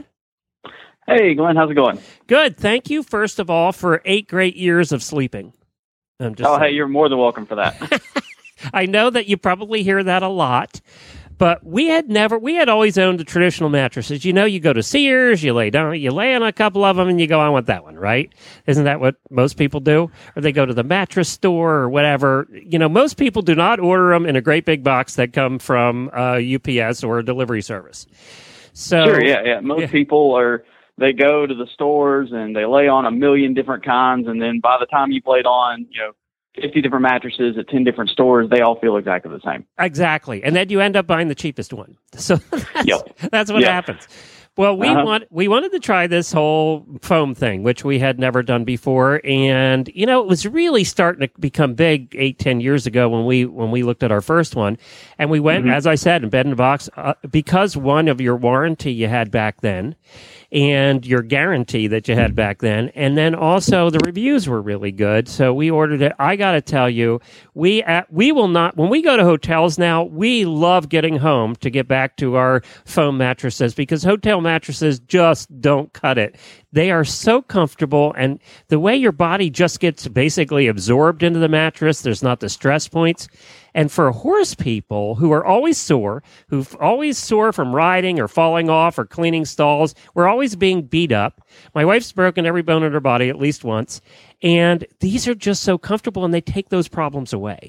Hey, Glenn, how's it going? Good. Thank you, first of all, for eight great years of sleeping. I'm just oh, saying. hey, you're more than welcome for that. I know that you probably hear that a lot, but we had never, we had always owned the traditional mattresses. You know, you go to Sears, you lay down, you lay on a couple of them and you go, I want that one, right? Isn't that what most people do? Or they go to the mattress store or whatever. You know, most people do not order them in a great big box that come from uh, U P S or a delivery service. So, sure, yeah, yeah. Most yeah. people are, they go to the stores and they lay on a million different kinds, and then by the time you've laid on, you know, fifty different mattresses at ten different stores, they all feel exactly the same. Exactly. And then you end up buying the cheapest one. So that's, Yep. that's what Yep. happens. Well, we Uh-huh. want we wanted to try this whole foam thing, which we had never done before, and you know it was really starting to become big eight, ten years ago when we when we looked at our first one, and we went, Mhm. as I said, in Bed in a Box uh, because one of your warranty you had back then, and your guarantee that you had back then, and then also the reviews were really good, so we ordered it. I got to tell you, we at, we will not when we go to hotels now. We love getting home to get back to our foam mattresses because hotel mattresses just don't cut it. They are so comfortable, and the way your body just gets basically absorbed into the mattress, there's not the stress points. And for horse people who are always sore, who've always sore from riding or falling off or cleaning stalls, we're always being beat up. My wife's broken every bone in her body at least once. And these are just so comfortable, and they take those problems away.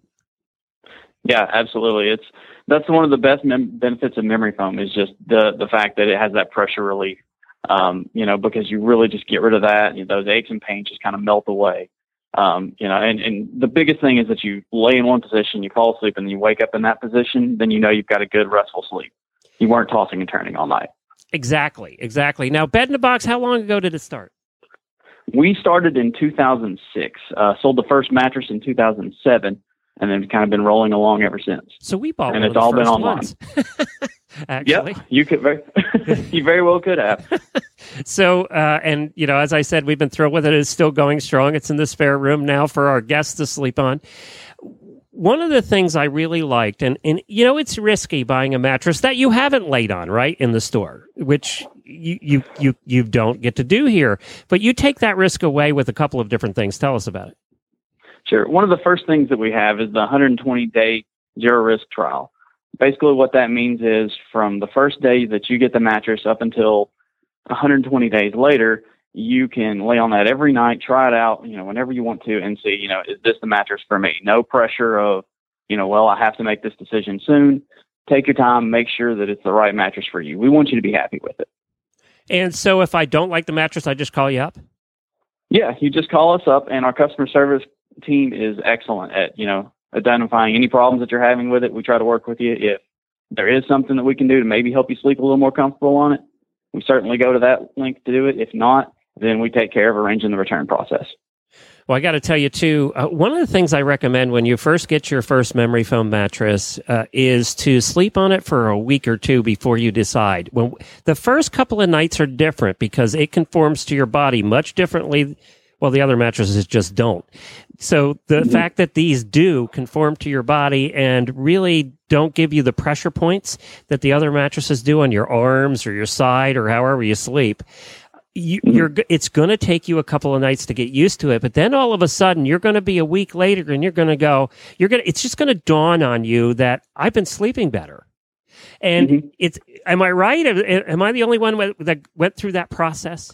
Yeah, absolutely. It's that's one of the best mem- benefits of memory foam is just the the fact that it has that pressure relief. Um, you know, because you really just get rid of that. You know, those aches and pains just kind of melt away. Um, you know, and, and the biggest thing is that you lay in one position, you fall asleep, and you wake up in that position, then you know you've got a good restful sleep. You weren't tossing and turning all night. Exactly, exactly. Now, Bed in a Box, how long ago did it start? We started in two thousand six, uh, sold the first mattress in two thousand seven, and then kind of been rolling along ever since. So we bought and one it's of the all first been online. ones. Actually, yep, you could very, you very well could have. So, uh, and you know, as I said, we've been thrilled with it. It's still going strong. It's in the spare room now for our guests to sleep on. One of the things I really liked, and, and you know, it's risky buying a mattress that you haven't laid on, right, in the store, which you, you, you, you don't get to do here. But you take that risk away with a couple of different things. Tell us about it. Sure. One of the first things that we have is the one hundred twenty day zero risk trial. Basically, what that means is from the first day that you get the mattress up until one hundred twenty days later, you can lay on that every night, try it out, you know, whenever you want to, and see, you know, is this the mattress for me? No pressure of, you know, well, I have to make this decision soon. Take your time, make sure that it's the right mattress for you. We want you to be happy with it. And so if I don't like the mattress, I just call you up? Yeah, you just call us up, and our customer service team is excellent at, you know, identifying any problems that you're having with it. We try to work with you. If there is something that we can do to maybe help you sleep a little more comfortable on it, we certainly go to that link to do it. If not, then we take care of arranging the return process. Well, I got to tell you, too, uh, one of the things I recommend when you first get your first memory foam mattress uh, is to sleep on it for a week or two before you decide. When the first couple of nights are different because it conforms to your body much differently. Well, the other mattresses just don't. So the mm-hmm. fact that these do conform to your body and really don't give you the pressure points that the other mattresses do on your arms or your side or however you sleep, you, mm-hmm. you're it's going to take you a couple of nights to get used to it. But then all of a sudden, you're going to be a week later and you're going to go, you're going to, it's just going to dawn on you that I've been sleeping better. And mm-hmm. it's, am I right? Am I the only one that went through that process?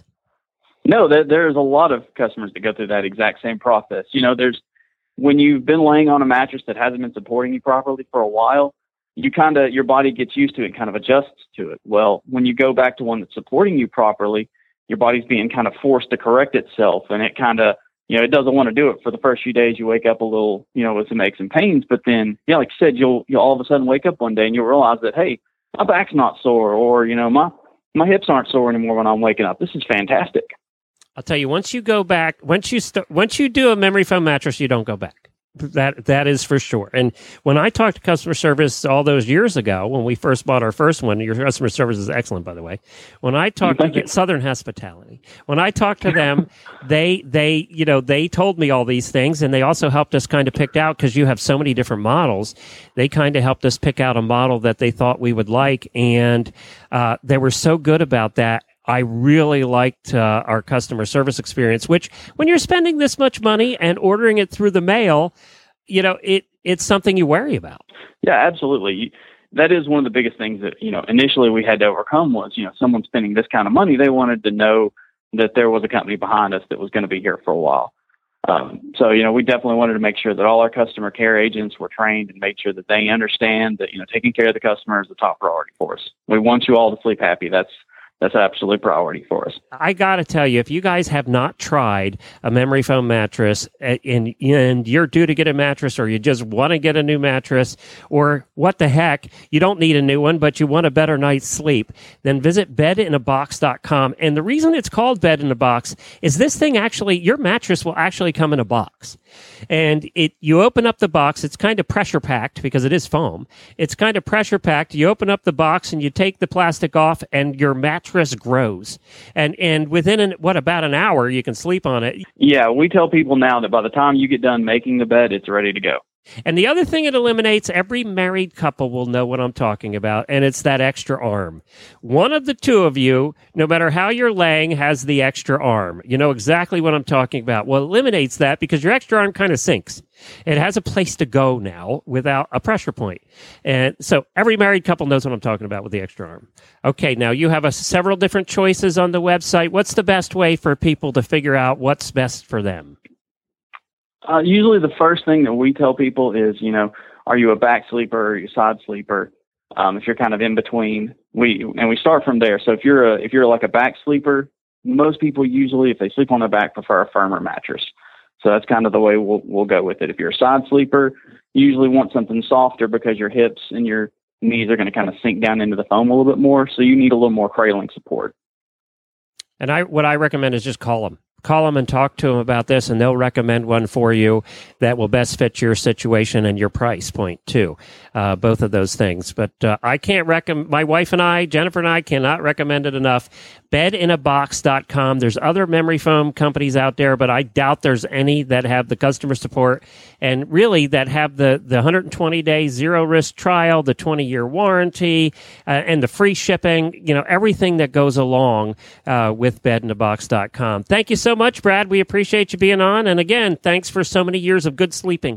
No, there, there's a lot of customers that go through that exact same process. You know, there's when you've been laying on a mattress that hasn't been supporting you properly for a while, you kind of, your body gets used to it and kind of adjusts to it. Well, when you go back to one that's supporting you properly, your body's being kind of forced to correct itself, and it kind of, you know, it doesn't want to do it for the first few days. You wake up a little, you know, with some aches and pains, but then, yeah, like you said, you'll, you'll all of a sudden wake up one day and you'll realize that, hey, my back's not sore, or, you know, my, my hips aren't sore anymore when I'm waking up. This is fantastic. I'll tell you, once you go back, once you st- once you do a memory foam mattress, you don't go back. That that is for sure. And when I talked to customer service all those years ago, when we first bought our first one, your customer service is excellent, by the way. When I talked Thank to the, Southern Hospitality, when I talked to them, they they you know they told me all these things, and they also helped us kind of pick out, because you have so many different models. They kind of helped us pick out a model that they thought we would like, and uh, they were so good about that. I really liked uh, our customer service experience, which when you're spending this much money and ordering it through the mail, you know, it it's something you worry about. Yeah, absolutely. That is one of the biggest things that, you know, initially we had to overcome was, you know, someone spending this kind of money, they wanted to know that there was a company behind us that was going to be here for a while. Um, so, you know, we definitely wanted to make sure that all our customer care agents were trained and made sure that they understand that, you know, taking care of the customer is the top priority for us. We want you all to sleep happy. That's That's absolute priority for us. I got to tell you, if you guys have not tried a memory foam mattress and, and you're due to get a mattress, or you just want to get a new mattress, or what the heck, you don't need a new one, but you want a better night's sleep, then visit bed in a box dot com. And the reason it's called Bed in a Box is this thing actually, your mattress will actually come in a box. And it, you open up the box, it's kind of pressure packed because it is foam. It's kind of pressure packed. You open up the box and you take the plastic off, and your mattress grows. And and within, an, what, about an hour, you can sleep on it. Yeah, we tell people now that by the time you get done making the bed, it's ready to go. And the other thing it eliminates, every married couple will know what I'm talking about, and it's that extra arm. One of the two of you, no matter how you're laying, has the extra arm. You know exactly what I'm talking about. Well, it eliminates that because your extra arm kind of sinks. It has a place to go now without a pressure point. And so every married couple knows what I'm talking about with the extra arm. Okay, now you have a, several different choices on the website. What's the best way for people to figure out what's best for them? Uh, usually the first thing that we tell people is, you know, are you a back sleeper or are you a side sleeper? Um, if you're kind of in between, we and we start from there. So if you're a, if you're like a back sleeper, most people usually, if they sleep on their back, prefer a firmer mattress. So that's kind of the way we'll we'll go with it. If you're a side sleeper, you usually want something softer because your hips and your knees are going to kind of sink down into the foam a little bit more. So you need a little more cradling support. And I what I recommend is just call them. Call them and talk to them about this, and they'll recommend one for you that will best fit your situation and your price point, too. Uh, both of those things. But uh, I can't recommend, my wife and I, Jennifer and I, cannot recommend it enough. bed in a box dot com. There's other memory foam companies out there, but I doubt there's any that have the customer support and really that have the, the one hundred twenty day zero-risk trial, the twenty-year warranty, uh, and the free shipping, you know, everything that goes along uh, with bed in a box dot com. Thank you so much, Brad. We appreciate you being on. And again, thanks for so many years of good sleeping.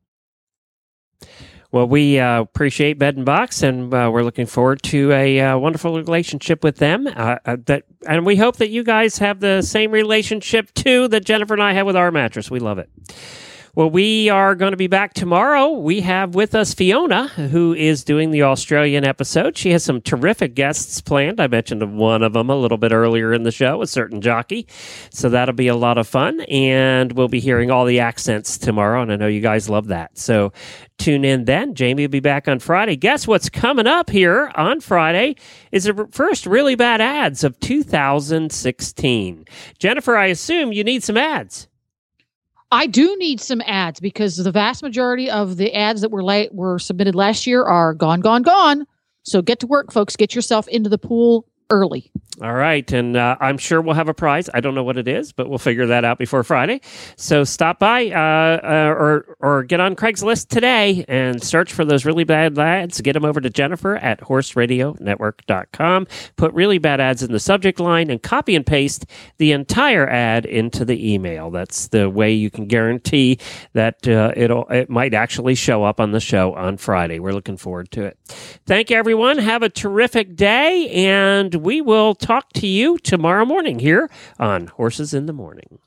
Well, we uh, appreciate Bed and Box, and uh, we're looking forward to a uh, wonderful relationship with them. Uh, uh, that, and we hope that you guys have the same relationship, too, that Jennifer and I have with our mattress. We love it. Well, we are going to be back tomorrow. We have with us Fiona, who is doing the Australian episode. She has some terrific guests planned. I mentioned one of them a little bit earlier in the show, a certain jockey. So that'll be a lot of fun, and we'll be hearing all the accents tomorrow, and I know you guys love that. So tune in then. Jamie will be back on Friday. Guess what's coming up here on Friday is the first Really Bad Ads of two thousand sixteen. Jennifer, I assume you need some ads. I do need some ads because the vast majority of the ads that were late were submitted last year are gone, gone, gone. So get to work, folks. Get yourself into the pool early. All right. And uh, I'm sure we'll have a prize. I don't know what it is, but we'll figure that out before Friday. So stop by uh, uh, or or get on Craigslist today and search for those really bad ads. Get them over to Jennifer at horse radio network dot com. Put really bad ads in the subject line and copy and paste the entire ad into the email. That's the way you can guarantee that uh, it'll it might actually show up on the show on Friday. We're looking forward to it. Thank you, everyone. Have a terrific day, and we will talk to you tomorrow morning here on Horses in the Morning.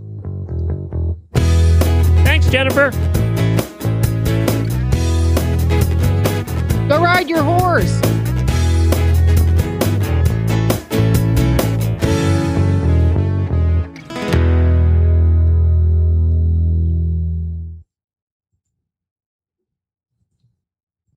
Thanks, Jennifer. Go ride your horse.